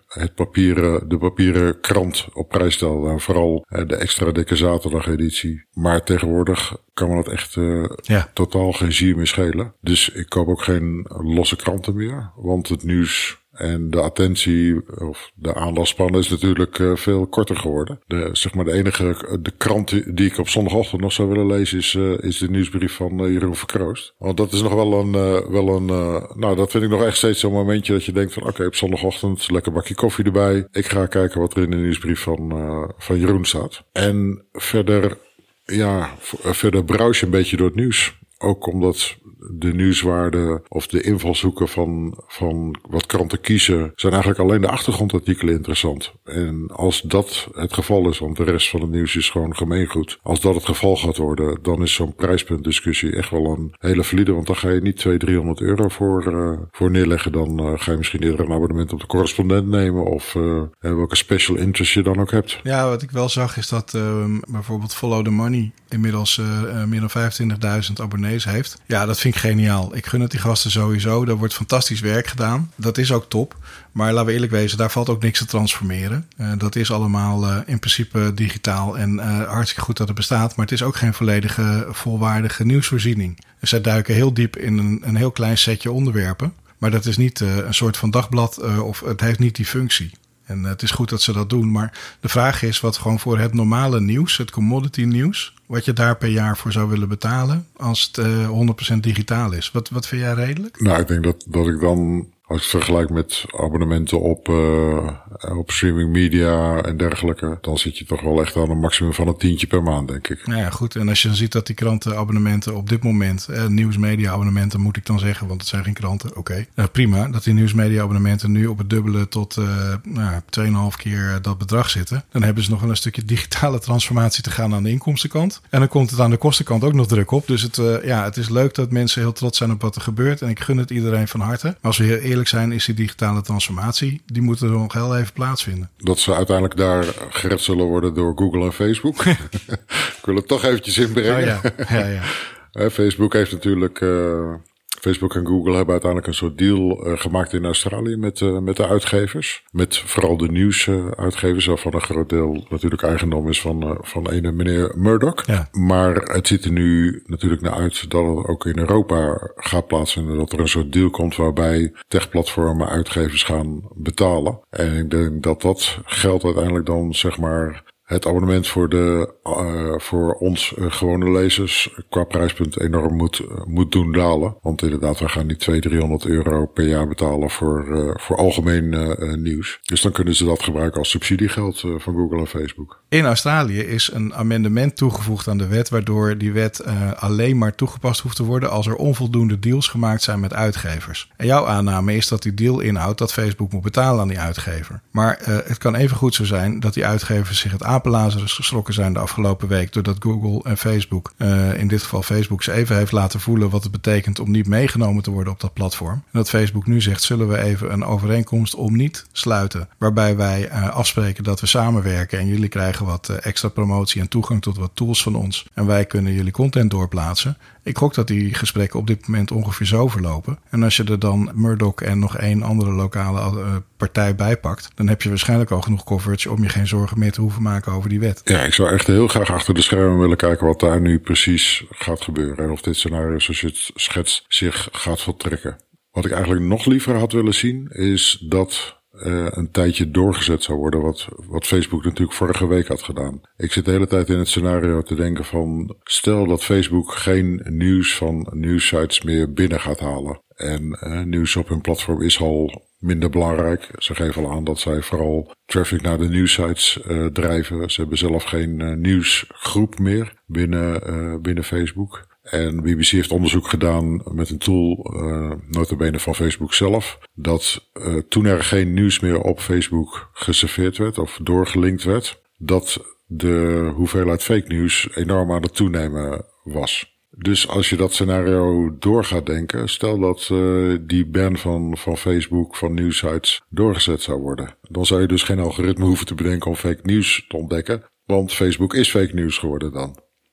C: de papieren krant op prijs stelde. En vooral de extra dikke zaterdageditie. Maar tegenwoordig kan me dat echt totaal geen zier meer schelen. Dus ik koop ook geen losse kranten meer. Want het nieuws En de attentie of de aandachtspannen is natuurlijk veel korter geworden. De krant die ik op zondagochtend nog zou willen lezen is de nieuwsbrief van Jeroen Verkroost. Want dat is nog dat vind ik nog echt steeds zo'n momentje dat je denkt van oké, op zondagochtend lekker bakje koffie erbij. Ik ga kijken wat er in de nieuwsbrief van Jeroen staat. En verder browse je een beetje door het nieuws. Ook omdat de nieuwswaarde of de invalshoeken van wat kranten kiezen, zijn eigenlijk alleen de achtergrondartikelen interessant. En als dat het geval is, want de rest van het nieuws is gewoon gemeengoed. Als dat het geval gaat worden, dan is zo'n prijspuntdiscussie echt wel een hele valide. Want dan ga je niet 200-300 euro voor neerleggen. Dan ga je misschien eerder een abonnement op de correspondent nemen of welke special interest je dan ook hebt.
B: Ja, wat ik wel zag is dat bijvoorbeeld Follow the Money inmiddels meer dan 25.000 abonnees heeft. Ja, dat vind ik geniaal. Ik gun het die gasten sowieso. Daar wordt fantastisch werk gedaan. Dat is ook top. Maar laten we eerlijk wezen, daar valt ook niks te transformeren. Dat is allemaal in principe digitaal en hartstikke goed dat het bestaat. Maar het is ook geen volledige, volwaardige nieuwsvoorziening. Dus zij duiken heel diep in een heel klein setje onderwerpen. Maar dat is niet een soort van dagblad of het heeft niet die functie. En het is goed dat ze dat doen. Maar de vraag is wat gewoon voor het normale nieuws, het commodity nieuws, wat je daar per jaar voor zou willen betalen als het 100% digitaal is. Wat vind jij redelijk?
C: Nou, ik denk dat ik dan, als ik het vergelijk met abonnementen op streaming media en dergelijke, dan zit je toch wel echt aan een maximum van een $10 per maand, denk ik.
B: Nou ja, goed. En als je dan ziet dat die krantenabonnementen op dit moment, nieuwsmedia abonnementen moet ik dan zeggen, want het zijn geen kranten, oké. Prima, dat die nieuwsmedia abonnementen nu op het dubbele tot 2,5 keer dat bedrag zitten. Dan hebben ze nog wel een stukje digitale transformatie te gaan aan de inkomstenkant. En dan komt het aan de kostenkant ook nog druk op. Dus het is leuk dat mensen heel trots zijn op wat er gebeurt. En ik gun het iedereen van harte. Maar als we heel eerlijk zijn, is die digitale transformatie, die moet er nog heel even plaatsvinden.
C: Dat ze uiteindelijk daar gered zullen worden door Google en Facebook. Ik wil het toch eventjes inbrengen.
B: Oh ja.
C: Facebook heeft natuurlijk... Facebook en Google hebben uiteindelijk een soort deal gemaakt in Australië met de uitgevers. Met vooral de nieuwsuitgevers, waarvan een groot deel natuurlijk eigendom is van ene meneer Murdoch. Ja. Maar het ziet er nu natuurlijk naar uit dat het ook in Europa gaat plaatsvinden. Dat er een soort deal komt waarbij techplatformen uitgevers gaan betalen. En ik denk dat geld uiteindelijk dan zeg maar het abonnement voor ons gewone lezers qua prijspunt enorm moet doen dalen. Want inderdaad, we gaan niet 200-300 euro per jaar betalen voor algemeen nieuws. Dus dan kunnen ze dat gebruiken als subsidiegeld van Google en Facebook.
B: In Australië is een amendement toegevoegd aan de wet, waardoor die wet alleen maar toegepast hoeft te worden als er onvoldoende deals gemaakt zijn met uitgevers. En jouw aanname is dat die deal inhoudt dat Facebook moet betalen aan die uitgever. Maar het kan even goed zo zijn dat die uitgevers zich het apenlazers geschrokken zijn de afgelopen week, doordat Google en Facebook, in dit geval Facebook, ze even heeft laten voelen wat het betekent om niet meegenomen te worden op dat platform. En dat Facebook nu zegt, zullen we even een overeenkomst om niet sluiten, waarbij wij afspreken dat we samenwerken en jullie krijgen wat extra promotie en toegang tot wat tools van ons. En wij kunnen jullie content doorplaatsen. Ik gok dat die gesprekken op dit moment ongeveer zo verlopen. En als je er dan Murdoch en nog één andere lokale partij bijpakt, dan heb je waarschijnlijk al genoeg coverage om je geen zorgen meer te hoeven maken over die wet.
C: Ja, ik zou echt heel graag achter de schermen willen kijken wat daar nu precies gaat gebeuren. En of dit scenario, zoals je het schetst, zich gaat voltrekken. Wat ik eigenlijk nog liever had willen zien, is dat een tijdje doorgezet zou worden wat Facebook natuurlijk vorige week had gedaan. Ik zit de hele tijd in het scenario te denken van, stel dat Facebook geen nieuws van nieuwssites meer binnen gaat halen. En nieuws op hun platform is al minder belangrijk. Ze geven al aan dat zij vooral traffic naar de nieuwssites drijven. Ze hebben zelf geen nieuwsgroep meer binnen Facebook. En BBC heeft onderzoek gedaan met een tool, nota bene van Facebook zelf, dat toen er geen nieuws meer op Facebook geserveerd werd of doorgelinkt werd, dat de hoeveelheid fake nieuws enorm aan het toenemen was. Dus als je dat scenario door gaat denken, stel dat die ban van Facebook van nieuwsites doorgezet zou worden, dan zou je dus geen algoritme hoeven te bedenken om fake nieuws te ontdekken, want Facebook is fake nieuws geworden dan.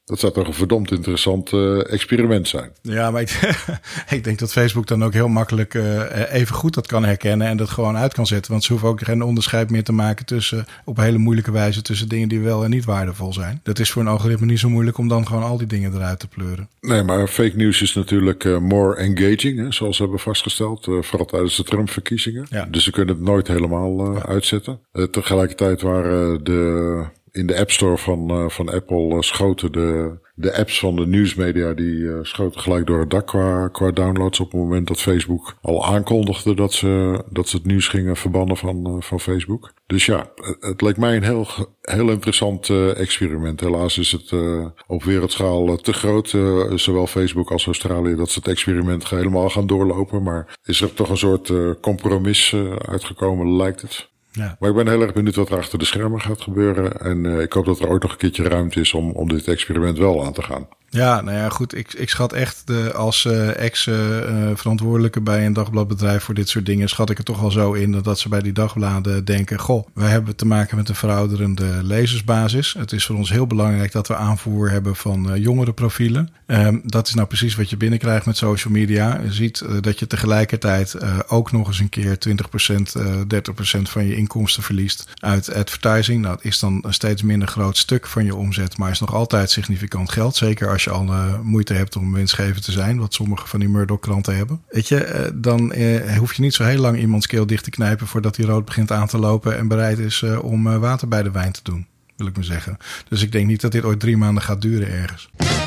C: Dat zou toch een verdomd interessant experiment zijn.
B: Ja, maar ik denk dat Facebook dan ook heel makkelijk even goed dat kan herkennen en dat gewoon uit kan zetten. Want ze hoeven ook geen onderscheid meer te maken tussen op een hele moeilijke wijze tussen dingen die wel en niet waardevol zijn. Dat is voor een algoritme niet zo moeilijk om dan gewoon al die dingen eruit te pleuren.
C: Nee, maar fake news is natuurlijk more engaging, hè, zoals we hebben vastgesteld. Vooral tijdens de Trump-verkiezingen. Ja. Dus ze kunnen het nooit helemaal uitzetten. Tegelijkertijd waren in de App Store van Apple schoten de apps van de nieuwsmedia, die schoten gelijk door het dak qua downloads op het moment dat Facebook al aankondigde dat ze het nieuws gingen verbannen van Facebook. Dus ja, het leek mij een heel interessant experiment. Helaas is het op wereldschaal te groot, zowel Facebook als Australië, dat ze het experiment helemaal gaan doorlopen. Maar is er toch een soort compromis uitgekomen, lijkt het. Ja. Maar ik ben heel erg benieuwd wat er achter de schermen gaat gebeuren. En ik hoop dat er ooit nog een keertje ruimte is om dit experiment wel aan te gaan.
B: Ja, nou ja, goed. Ik schat echt als ex-verantwoordelijke bij een dagbladbedrijf voor dit soort dingen, schat ik er toch wel zo in dat ze bij die dagbladen denken, goh, wij hebben te maken met een verouderende lezersbasis. Het is voor ons heel belangrijk dat we aanvoer hebben van jongere profielen. Dat is nou precies wat je binnenkrijgt met social media. Je ziet dat je tegelijkertijd ook nog eens een keer 20%, 30% van je inkomsten verliest uit advertising. Nou, dat is dan een steeds minder groot stuk van je omzet, maar is nog altijd significant geld. Zeker als je al moeite hebt om winstgevend te zijn, wat sommige van die Murdoch-kranten hebben. Weet je, dan hoef je niet zo heel lang iemands keel dicht te knijpen voordat hij rood begint aan te lopen en bereid is om water bij de wijn te doen, wil ik maar zeggen. Dus ik denk niet dat dit ooit 3 maanden gaat duren ergens.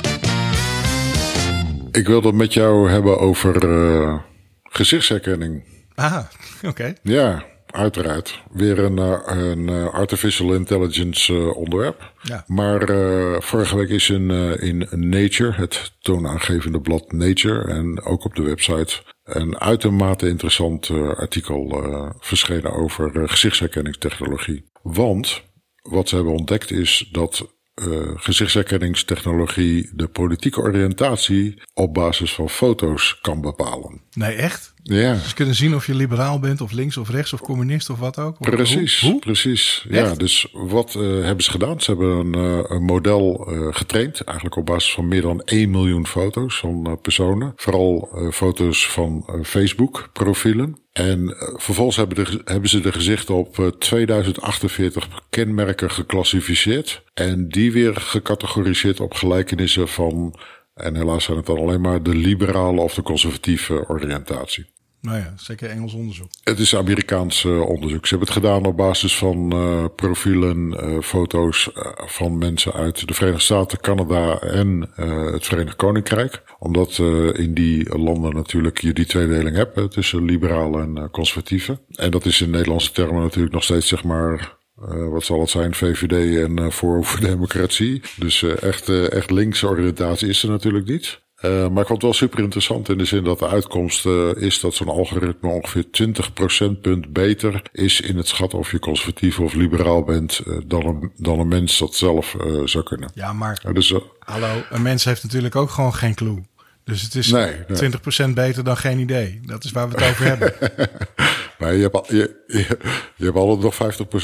C: Ik wil het met jou hebben over gezichtsherkenning.
B: Ah, oké.
C: Ja, uiteraard. Weer een artificial intelligence onderwerp. Ja. Maar vorige week is in Nature, het toonaangevende blad Nature, en ook op de website een uitermate interessant artikel verschenen over gezichtsherkenningstechnologie. Want wat ze hebben ontdekt is dat gezichtsherkenningstechnologie de politieke oriëntatie op basis van foto's kan bepalen.
B: Nee, echt?
C: Ja.
B: Dus ze kunnen zien of je liberaal bent, of links of rechts, of communist of wat ook.
C: Precies, hoe? Precies. Echt? Ja, dus wat hebben ze gedaan? Ze hebben een model getraind, eigenlijk op basis van meer dan 1 miljoen foto's van personen. Vooral foto's van Facebook-profielen. En vervolgens hebben ze de gezichten op 2048 kenmerken geclassificeerd. En die weer gecategoriseerd op gelijkenissen van, en helaas zijn het dan alleen maar, de liberale of de conservatieve oriëntatie.
B: Nou ja, zeker Engels onderzoek.
C: Het is Amerikaans onderzoek. Ze hebben het gedaan op basis van profielen, foto's van mensen uit de Verenigde Staten, Canada en het Verenigd Koninkrijk. Omdat in die landen natuurlijk je die tweedeling hebt tussen liberalen en conservatieven. En dat is in Nederlandse termen natuurlijk nog steeds, zeg maar, wat zal het zijn, VVD en Forum voor Democratie. Dus echt linkse oriëntatie is er natuurlijk niet. Maar ik vond het wel super interessant in de zin dat de uitkomst is dat zo'n algoritme ongeveer 20 procentpunt beter is in het schatten of je conservatief of liberaal bent dan een mens dat zelf zou kunnen.
B: Ja, maar hallo, een mens heeft natuurlijk ook gewoon geen clue. Dus het is 20% beter dan geen idee. Dat is waar we het over hebben.
C: Maar je hebt altijd nog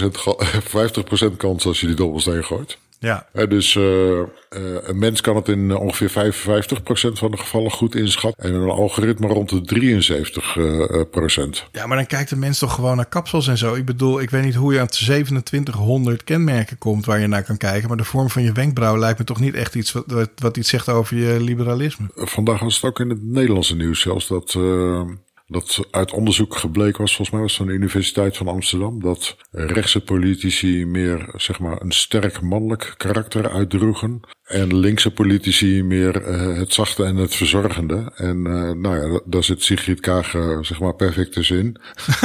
C: 50% kans als je die dobbelsteen gooit.
B: Ja.
C: Dus een mens kan het in ongeveer 55% van de gevallen goed inschatten. En een algoritme rond de 73%.
B: Ja, maar dan kijkt de mens toch gewoon naar kapsels en zo. Ik bedoel, ik weet niet hoe je aan 2700 kenmerken komt waar je naar kan kijken. Maar de vorm van je wenkbrauw lijkt me toch niet echt iets wat iets zegt over je liberalisme.
C: Vandaag was het ook in het Nederlandse nieuws zelfs dat uit onderzoek gebleken was, volgens mij was het van de Universiteit van Amsterdam, dat rechtse politici meer, zeg maar, een sterk mannelijk karakter uitdroegen en linkse politici meer het zachte en het verzorgende. En nou ja, daar zit Sigrid Kaag, zeg maar, perfect tussenin.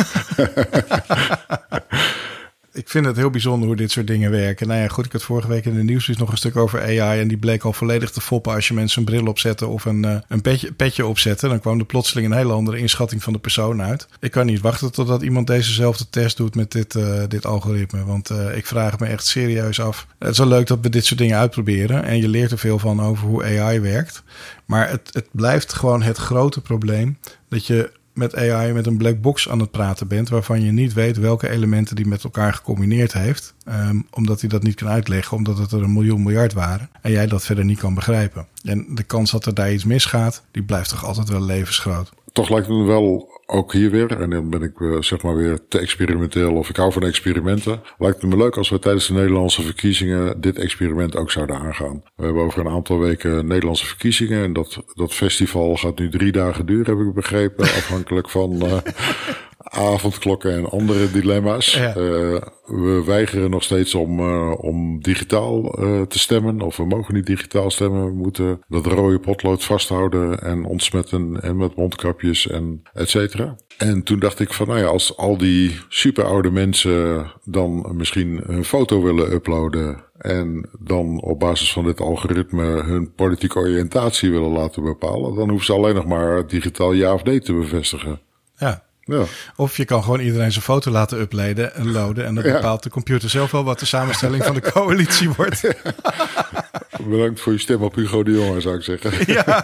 B: Ik vind het heel bijzonder hoe dit soort dingen werken. Nou ja, goed, ik had vorige week in de nieuws nog een stuk over AI en die bleek al volledig te foppen als je mensen een bril opzetten of een petje opzetten. Dan kwam er plotseling een hele andere inschatting van de persoon uit. Ik kan niet wachten totdat iemand dezezelfde test doet met dit algoritme, want ik vraag me echt serieus af. Het is wel leuk dat we dit soort dingen uitproberen en je leert er veel van over hoe AI werkt. Maar het blijft gewoon het grote probleem dat je met AI met een black box aan het praten bent, waarvan je niet weet welke elementen die met elkaar gecombineerd heeft. Omdat hij dat niet kan uitleggen, omdat het er 1 miljoen miljard waren. En jij dat verder niet kan begrijpen. En de kans dat er daar iets misgaat, die blijft toch altijd wel levensgroot.
C: Toch lijkt het me wel, ook hier weer, en dan ben ik zeg maar weer te experimenteel, of ik hou van experimenten. Lijkt het me leuk als we tijdens de Nederlandse verkiezingen dit experiment ook zouden aangaan. We hebben over een aantal weken Nederlandse verkiezingen en dat festival gaat nu 3 dagen duren, heb ik begrepen. Afhankelijk van avondklokken en andere dilemma's. Ja. We weigeren nog steeds om digitaal te stemmen. Of we mogen niet digitaal stemmen. We moeten dat rode potlood vasthouden en ontsmetten en met mondkapjes en et cetera. En toen dacht ik van, nou ja, als al die superoude mensen dan misschien een foto willen uploaden en dan op basis van dit algoritme hun politieke oriëntatie willen laten bepalen, dan hoeven ze alleen nog maar digitaal ja of nee te bevestigen.
B: Ja. Ja. Of je kan gewoon iedereen zijn foto laten uploaden en loaden. En dan bepaalt de computer zelf wel wat de samenstelling van de coalitie wordt. Ja.
C: Bedankt voor je stem op Hugo de Jonge, zou ik zeggen. Ja.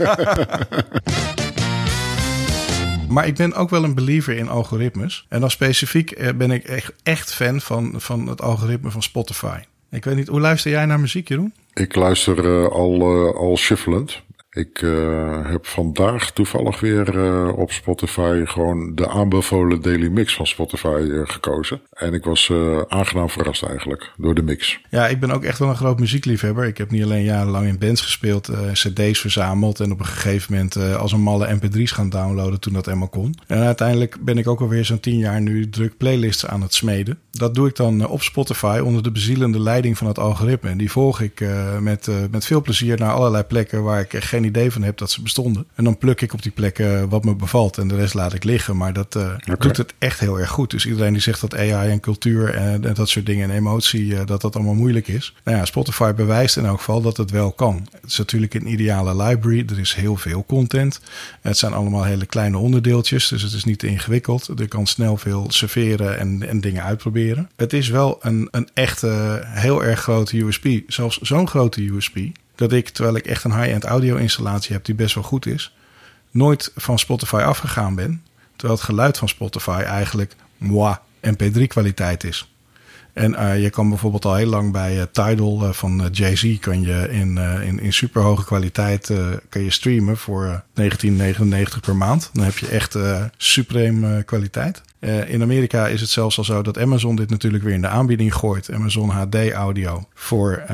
B: Maar ik ben ook wel een believer in algoritmes. En dan specifiek ben ik echt fan van het algoritme van Spotify. Ik weet niet, hoe luister jij naar muziek, Jeroen?
C: Ik luister al shuffelend. Ik heb vandaag toevallig weer op Spotify gewoon de aanbevolen daily mix van Spotify gekozen. En ik was aangenaam verrast eigenlijk door de mix.
B: Ja, ik ben ook echt wel een groot muziekliefhebber. Ik heb niet alleen jarenlang in bands gespeeld, cd's verzameld en op een gegeven moment als een malle mp3's gaan downloaden toen dat eenmaal kon. En uiteindelijk ben ik ook alweer zo'n 10 jaar nu druk playlists aan het smeden. Dat doe ik dan op Spotify onder de bezielende leiding van het algoritme. En die volg ik met veel plezier naar allerlei plekken waar ik geen idee van heb dat ze bestonden. En dan pluk ik op die plekken wat me bevalt en de rest laat ik liggen. Maar dat doet het echt heel erg goed. Dus iedereen die zegt dat AI en cultuur en dat soort dingen en emotie, dat allemaal moeilijk is. Nou ja, Spotify bewijst in elk geval dat het wel kan. Het is natuurlijk een ideale library. Er is heel veel content. Het zijn allemaal hele kleine onderdeeltjes, dus het is niet te ingewikkeld. Er kan snel veel serveren en dingen uitproberen. Het is wel een echte, heel erg grote USP. Zelfs zo'n grote USP dat ik, terwijl ik echt een high-end audio-installatie heb die best wel goed is, nooit van Spotify afgegaan ben. Terwijl het geluid van Spotify eigenlijk MP3-kwaliteit is. En je kan bijvoorbeeld al heel lang bij Tidal van Jay-Z kan je in superhoge kwaliteit kan je streamen voor $19,99 per maand. Dan heb je echt supreme kwaliteit. In Amerika is het zelfs al zo dat Amazon dit natuurlijk weer in de aanbieding gooit. Amazon HD audio voor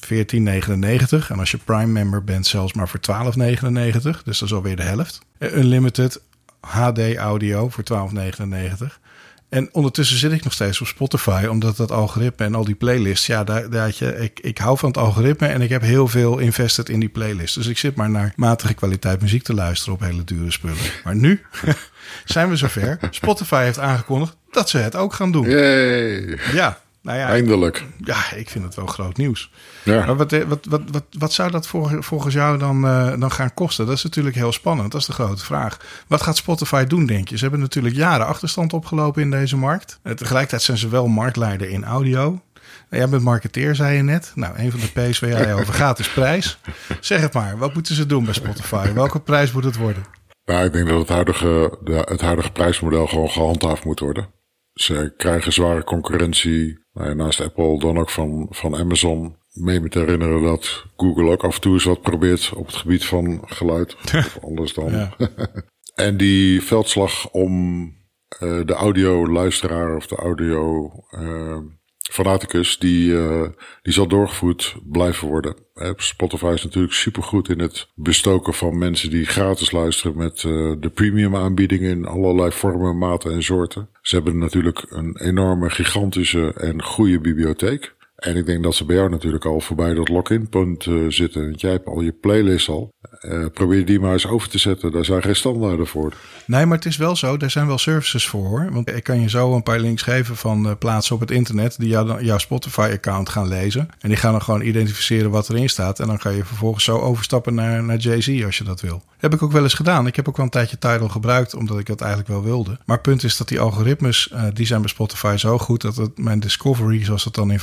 B: $14,99. En als je Prime member bent zelfs maar voor $12,99. Dus dat is alweer de helft. Unlimited HD audio voor $12,99. En ondertussen zit ik nog steeds op Spotify, omdat dat algoritme en al die playlists, ja, ik hou van het algoritme en ik heb heel veel invested in die playlist. Dus ik zit maar naar matige kwaliteit muziek te luisteren op hele dure spullen. Maar nu zijn we zover. Spotify heeft aangekondigd dat ze het ook gaan doen.
C: Yay.
B: Ja. Nou ja,
C: eindelijk.
B: Ja, ik vind het wel groot nieuws.
C: Ja.
B: Maar wat zou dat volgens jou dan gaan kosten? Dat is natuurlijk heel spannend. Dat is de grote vraag. Wat gaat Spotify doen, denk je? Ze hebben natuurlijk jaren achterstand opgelopen in deze markt. Tegelijkertijd zijn ze wel marktleider in audio. Jij bent marketeer, zei je net. Nou, een van de P's waar jij over gaat is prijs. Zeg het maar, wat moeten ze doen bij Spotify? Welke prijs moet het worden?
C: Nou, ik denk dat het huidige prijsmodel gewoon gehandhaafd moet worden. Ze krijgen zware concurrentie. Naast Apple dan ook van Amazon. Mee me te herinneren dat Google ook af en toe eens wat probeert op het gebied van geluid. Of anders dan. Ja. En die veldslag om de audio-luisteraar of de audio-fanaticus, die zal doorgevoerd blijven worden. Spotify is natuurlijk supergoed in het bestoken van mensen die gratis luisteren met de premium aanbiedingen in allerlei vormen, maten en soorten. Ze hebben natuurlijk een enorme, gigantische en goede bibliotheek. En ik denk dat ze bij jou natuurlijk al voorbij dat lock-in punt zitten. Want jij hebt al je playlist al. Probeer die maar eens over te zetten. Daar zijn geen standaarden voor.
B: Nee, maar het is wel zo. Daar zijn wel services voor, hoor. Want ik kan je zo een paar links geven van plaatsen op het internet die jouw Spotify-account gaan lezen. En die gaan dan gewoon identificeren wat erin staat. En dan kan je vervolgens zo overstappen naar Jay-Z als je dat wil. Heb ik ook wel eens gedaan. Ik heb ook wel een tijdje Tidal gebruikt, omdat ik dat eigenlijk wel wilde. Maar het punt is dat die algoritmes, die zijn bij Spotify zo goed dat mijn discovery, zoals het dan in vaktermen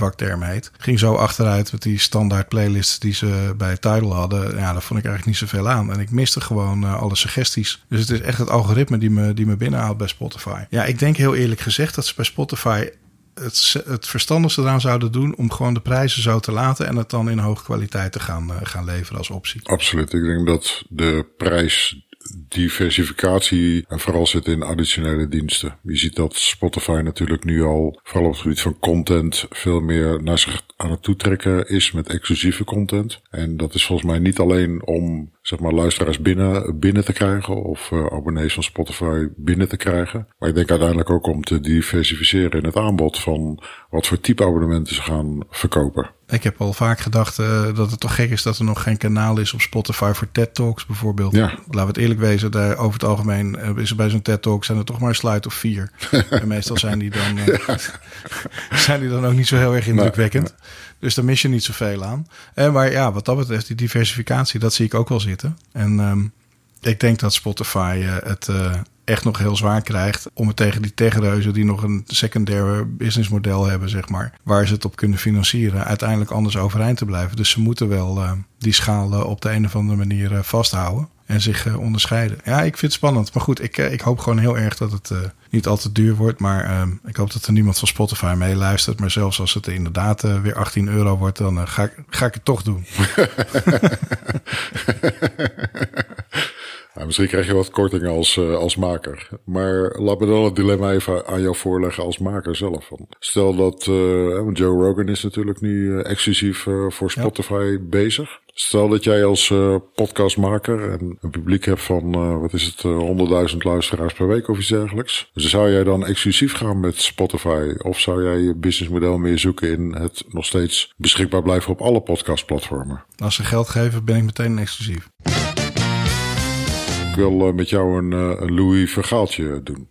B: heet. Ging zo achteruit met die standaard playlists die ze bij Tidal hadden. Ja, daar vond ik eigenlijk niet zoveel aan. En ik miste gewoon alle suggesties. Dus het is echt het algoritme die me binnenhaalt bij Spotify. Ja, ik denk heel eerlijk gezegd dat ze bij Spotify het verstandigste eraan zouden doen om gewoon de prijzen zo te laten en het dan in hoge kwaliteit te gaan leveren als optie.
C: Absoluut. Ik denk dat de prijsdiversificatie en vooral zit in additionele diensten. Je ziet dat Spotify natuurlijk nu al, vooral op het gebied van content, veel meer naar zich aan het toetrekken is met exclusieve content. En dat is volgens mij niet alleen om, zeg maar, luisteraars binnen te krijgen of abonnees van Spotify binnen te krijgen. Maar ik denk uiteindelijk ook om te diversificeren in het aanbod van wat voor type abonnementen ze gaan verkopen.
B: Ik heb al vaak gedacht dat het toch gek is dat er nog geen kanaal is op Spotify voor TED Talks bijvoorbeeld. Ja. Laten we het eerlijk wezen, daar over het algemeen is er bij zo'n TED Talk zijn er toch maar een slide of 4. En meestal zijn die dan ook niet zo heel erg indrukwekkend. Nee. Dus daar mis je niet zoveel aan. Maar ja, wat dat betreft, die diversificatie, dat zie ik ook wel zitten. En ik denk dat Spotify het echt nog heel zwaar krijgt om het tegen die techreuzen die nog een secundaire businessmodel hebben, zeg maar, waar ze het op kunnen financieren, uiteindelijk anders overeind te blijven. Dus ze moeten wel die schaal op de een of andere manier vasthouden en zich onderscheiden. Ja, ik vind het spannend. Maar goed, ik hoop gewoon heel erg dat het niet al te duur wordt. Maar ik hoop dat er niemand van Spotify meeluistert. Maar zelfs als het inderdaad weer €18 wordt, dan ga ik het toch doen.
C: Ja, misschien krijg je wat korting als maker. Maar laat me dan het dilemma even aan jou voorleggen als maker zelf. Stel dat, want Joe Rogan is natuurlijk nu exclusief voor Spotify bezig. Stel dat jij als podcastmaker en een publiek hebt van, 100.000 luisteraars per week of iets dergelijks. Dus zou jij dan exclusief gaan met Spotify? Of zou jij je businessmodel meer zoeken in het nog steeds beschikbaar blijven op alle podcastplatformen?
B: Als ze geld geven, ben ik meteen exclusief.
C: Ik wil met jou een Louis van Gaaltje doen.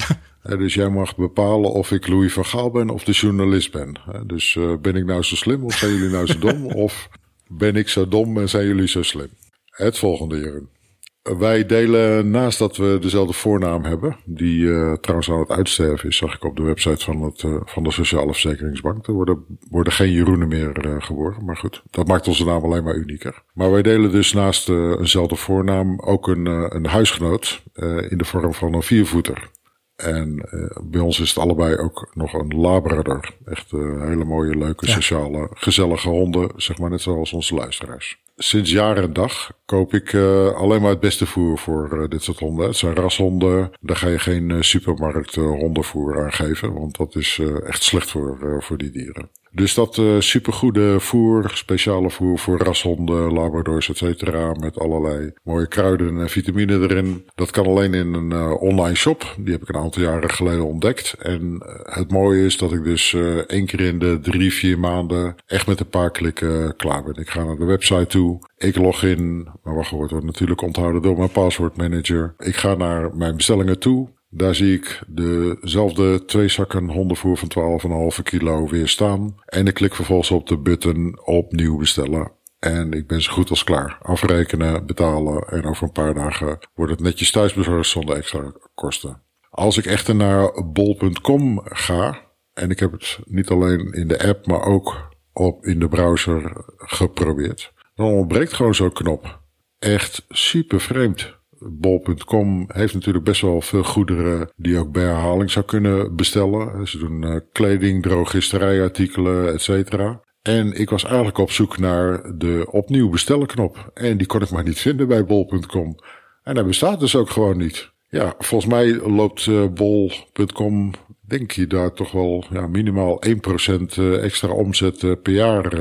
C: Dus jij mag bepalen of ik Louis van Gaal ben of de journalist ben. Dus ben ik nou zo slim of zijn jullie nou zo dom? Of ben ik zo dom en zijn jullie zo slim? Het volgende, Jeroen. Wij delen, naast dat we dezelfde voornaam hebben, die trouwens aan het uitsterven is, zag ik op de website van de Sociale Verzekeringsbank. Er worden geen Jeroenen meer geboren, maar goed, dat maakt onze naam alleen maar unieker. Maar wij delen dus naast eenzelfde voornaam ook een huisgenoot in de vorm van een viervoeter. En bij ons is het allebei ook nog een Labrador. Echt hele mooie, leuke, sociale, gezellige honden, zeg maar net zoals onze luisteraars. Sinds jaar en dag koop ik alleen maar het beste voer voor dit soort honden. Het zijn rashonden, daar ga je geen supermarkt hondenvoer aan geven, want dat is echt slecht voor die dieren. Dus dat supergoede voer, speciale voer voor rashonden, labradors, et cetera, met allerlei mooie kruiden en vitamine erin. Dat kan alleen in een online shop. Die heb ik een aantal jaren geleden ontdekt. En het mooie is dat ik dus 1 keer in de 3-4 maanden echt met een paar klikken klaar ben. Ik ga naar de website toe. Ik log in, mijn wachtwoord wordt natuurlijk onthouden door mijn passwordmanager. Ik ga naar mijn bestellingen toe. Daar zie ik dezelfde 2 zakken hondenvoer van 12,5 kilo weer staan. En ik klik vervolgens op de button opnieuw bestellen. En ik ben zo goed als klaar. Afrekenen, betalen en over een paar dagen wordt het netjes thuisbezorgd zonder extra kosten. Als ik echter naar bol.com ga, en ik heb het niet alleen in de app, maar ook in de browser geprobeerd, dan ontbreekt gewoon zo'n knop. Echt super vreemd. Bol.com heeft natuurlijk best wel veel goederen die je ook bij herhaling zou kunnen bestellen. Ze doen kleding, drogisterijartikelen, et cetera. En ik was eigenlijk op zoek naar de opnieuw bestellen knop. En die kon ik maar niet vinden bij bol.com. En hij bestaat dus ook gewoon niet. Ja, volgens mij loopt bol.com, denk je, daar toch wel minimaal 1% extra omzet per jaar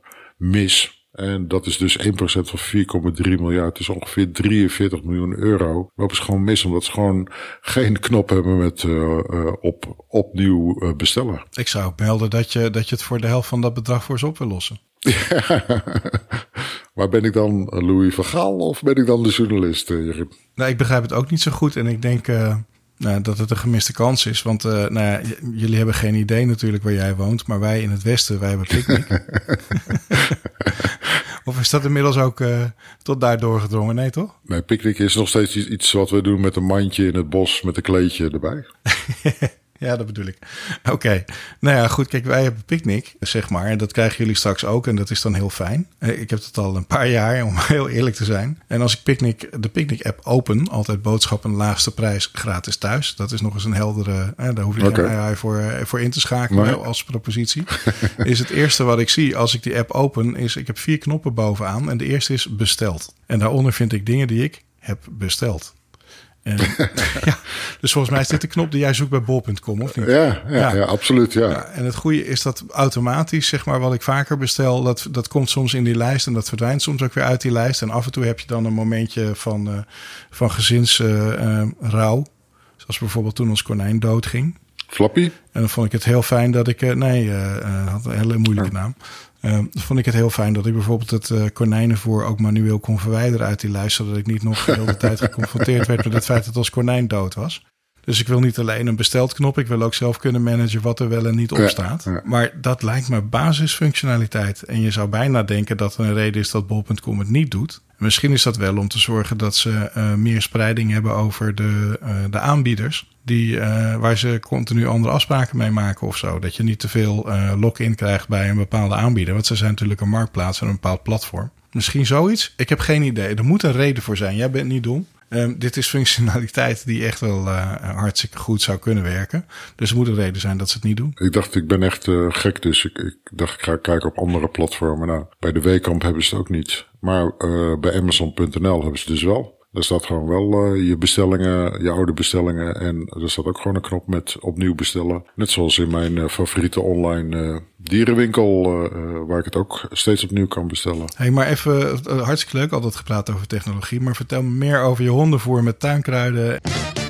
C: mis. En dat is dus 1% van 4,3 miljard. Dus ongeveer 43 miljoen euro. Lopen ze gewoon mis, omdat ze gewoon geen knop hebben met opnieuw bestellen.
B: Ik zou ook melden dat je het voor de helft van dat bedrag voor ze op wil lossen.
C: Maar ben ik dan Louis van Gaal of ben ik dan de journalist, Jeroen?
B: Nou, ik begrijp het ook niet zo goed. En ik denk dat het een gemiste kans is. Want jullie hebben geen idee natuurlijk waar jij woont. Maar wij in het westen, wij hebben picknick. Of is dat inmiddels ook tot daar doorgedrongen? Nee, toch?
C: Nee, picknick is nog steeds iets wat we doen met een mandje in het bos met een kleedje erbij.
B: Ja, dat bedoel ik. Oké. Nou ja, goed. Kijk, wij hebben Picnic, zeg maar. En dat krijgen jullie straks ook. En dat is dan heel fijn. Ik heb het al een paar jaar, om heel eerlijk te zijn. En als ik de Picnic-app open, altijd boodschappen laagste prijs gratis thuis. Dat is nog eens een heldere... daar hoef je geen AI voor in te schakelen als propositie. Is het eerste wat ik zie als ik die app open, is ik heb 4 knoppen bovenaan. En de eerste is besteld. En daaronder vind ik dingen die ik heb besteld. En, dus volgens mij is dit de knop die jij zoekt bij bol.com, of niet?
C: Ja, absoluut. Ja.
B: En het goede is dat automatisch, zeg maar, wat ik vaker bestel, dat komt soms in die lijst en dat verdwijnt soms ook weer uit die lijst. En af en toe heb je dan een momentje van gezinsrouw. Zoals bijvoorbeeld toen ons konijn doodging.
C: Flappy?
B: En dan vond ik het heel fijn dat ik... had een hele moeilijke naam. Dan vond ik het heel fijn dat ik bijvoorbeeld het konijnenvoer ook manueel kon verwijderen uit die lijst, zodat ik niet nog de hele tijd geconfronteerd werd met het feit dat ons konijn dood was. Dus ik wil niet alleen een besteld knop, ik wil ook zelf kunnen managen wat er wel en niet op staat. Ja. Maar dat lijkt me basisfunctionaliteit. En je zou bijna denken dat er een reden is dat bol.com het niet doet. Misschien is dat wel om te zorgen dat ze meer spreiding hebben over de aanbieders. Waar ze continu andere afspraken mee maken of zo. Dat je niet te veel lock-in krijgt bij een bepaalde aanbieder. Want ze zijn natuurlijk een marktplaats en een bepaald platform. Misschien zoiets? Ik heb geen idee. Er moet een reden voor zijn. Jij bent niet dom. Dit is functionaliteit die echt wel hartstikke goed zou kunnen werken. Dus er moet een reden zijn dat ze het niet doen.
C: Ik dacht, ik ben echt gek. Dus ik dacht, ik ga kijken op andere platformen. Nou, bij de Weekamp hebben ze het ook niet. Maar bij Amazon.nl hebben ze het dus wel. Daar staat gewoon wel je bestellingen, je oude bestellingen. En er staat ook gewoon een knop met opnieuw bestellen. Net zoals in mijn favoriete online dierenwinkel, waar ik het ook steeds opnieuw kan bestellen.
B: Hey, maar even, hartstikke leuk, altijd gepraat over technologie. Maar vertel me meer over je hondenvoer met tuinkruiden.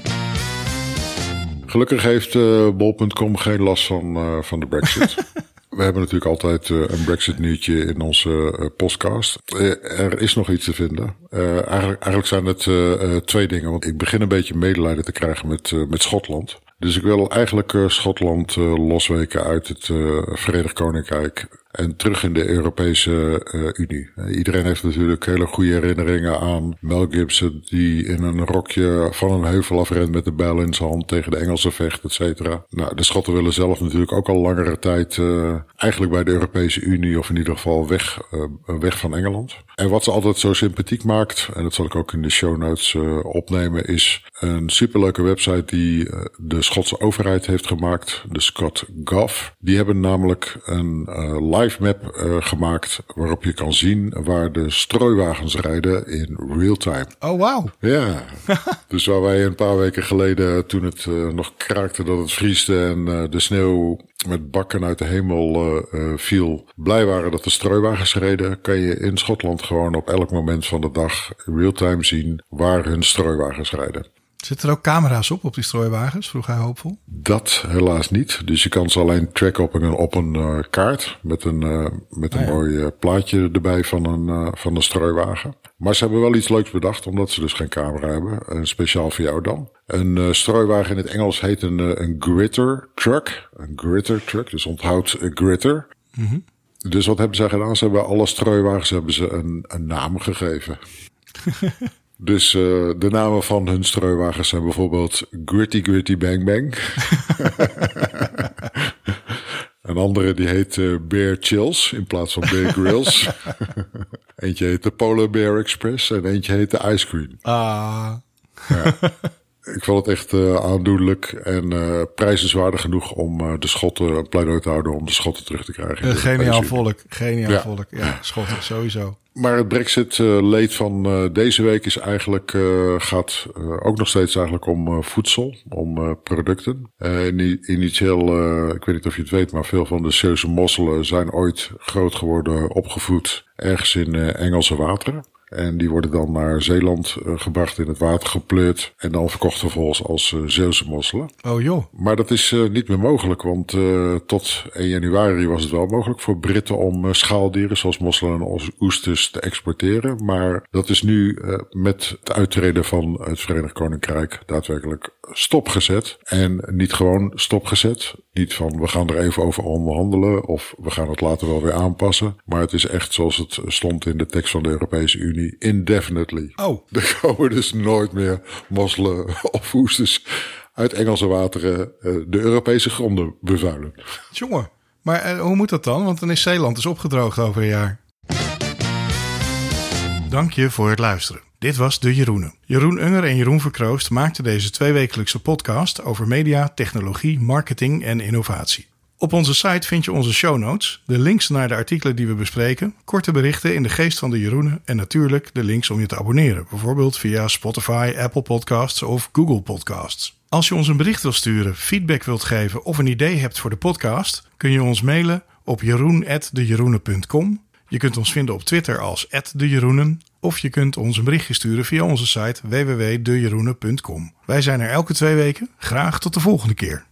C: Gelukkig heeft bol.com geen last van de Brexit. We hebben natuurlijk altijd een Brexit-nieuwtje in onze podcast. Er is nog iets te vinden. Eigenlijk zijn het 2 dingen. Want ik begin een beetje medelijden te krijgen met Schotland. Dus ik wil eigenlijk Schotland losweken uit het Verenigd Koninkrijk en terug in de Europese Unie. Iedereen heeft natuurlijk hele goede herinneringen aan Mel Gibson die in een rokje van een heuvel afrent met de bijl in zijn hand tegen de Engelsen vecht, et cetera. Nou, de Schotten willen zelf natuurlijk ook al langere tijd eigenlijk bij de Europese Unie of in ieder geval weg van Engeland. En wat ze altijd zo sympathiek maakt, en dat zal ik ook in de show notes opnemen, is een superleuke website die de Schotse overheid heeft gemaakt, de ScotGov. Die hebben namelijk een live map gemaakt waarop je kan zien waar de strooiwagens rijden in real time.
B: Oh, wauw.
C: Ja, dus waar wij een paar weken geleden, toen het nog kraakte dat het vriesde en de sneeuw met bakken uit de hemel viel, blij waren dat de strooiwagens reden, kan je in Schotland gewoon op elk moment van de dag real-time zien waar hun strooiwagens rijden.
B: Zitten er ook camera's op die strooiwagens? Vroeg hij hoopvol.
C: Dat helaas niet. Dus je kan ze alleen tracken op een kaart met een mooi plaatje erbij van een strooiwagen. Maar ze hebben wel iets leuks bedacht, omdat ze dus geen camera hebben. En speciaal voor jou dan. Een strooiwagen in het Engels heet een gritter truck. Een gritter truck, dus onthoud gritter. Mm-hmm. Dus wat hebben zij gedaan? Ze hebben alle strooiwagens een naam gegeven. Dus de namen van hun strooiwagens zijn bijvoorbeeld Gritty Gritty Bang Bang. Een andere die heet Bear Chills in plaats van Bear Grylls. Eentje heet de Polar Bear Express en eentje heet de Ice Cream. Ja. Ik vond het echt aandoenlijk en prijzenswaardig genoeg om de Schotten een pleidooi te houden om de Schotten terug te krijgen.
B: Geniaal volk, volk. Ja, Schotten sowieso.
C: Maar het Brexit-leed van deze week is eigenlijk, gaat ook nog steeds eigenlijk om voedsel, om producten. Initieel, ik weet niet of je het weet, maar veel van de Zeeuwse mosselen zijn ooit groot geworden, opgevoed ergens in Engelse wateren. En die worden dan naar Zeeland gebracht, in het water gepleurd en dan verkocht vervolgens als Zeeuwse mosselen.
B: Oh joh.
C: Maar dat is niet meer mogelijk, want tot 1 januari was het wel mogelijk voor Britten om schaaldieren zoals mosselen en oesters te exporteren. Maar dat is nu met het uittreden van het Verenigd Koninkrijk daadwerkelijk stopgezet. En niet gewoon stopgezet. Niet van we gaan er even over onderhandelen of we gaan het later wel weer aanpassen. Maar het is echt zoals het stond in de tekst van de Europese Unie, indefinitely.
B: Oh.
C: Er komen dus nooit meer mosselen of oesters uit Engelse wateren de Europese gronden bevuilen.
B: Jongen, maar hoe moet dat dan? Want dan is Zeeland dus opgedroogd over een jaar. Dank je voor het luisteren. Dit was De Jeroenen. Jeroen Unger en Jeroen Verkroost maakten deze 2-wekelijkse podcast over media, technologie, marketing en innovatie. Op onze site vind je onze show notes, de links naar de artikelen die we bespreken, korte berichten in de geest van De Jeroenen en natuurlijk de links om je te abonneren, bijvoorbeeld via Spotify, Apple Podcasts of Google Podcasts. Als je ons een bericht wilt sturen, feedback wilt geven of een idee hebt voor de podcast, kun je ons mailen op jeroen@dejeroenen.com. Je kunt ons vinden op Twitter als @dejeroenen of je kunt ons een berichtje sturen via onze site www.dejeroenen.com. Wij zijn er elke 2 weken. Graag tot de volgende keer.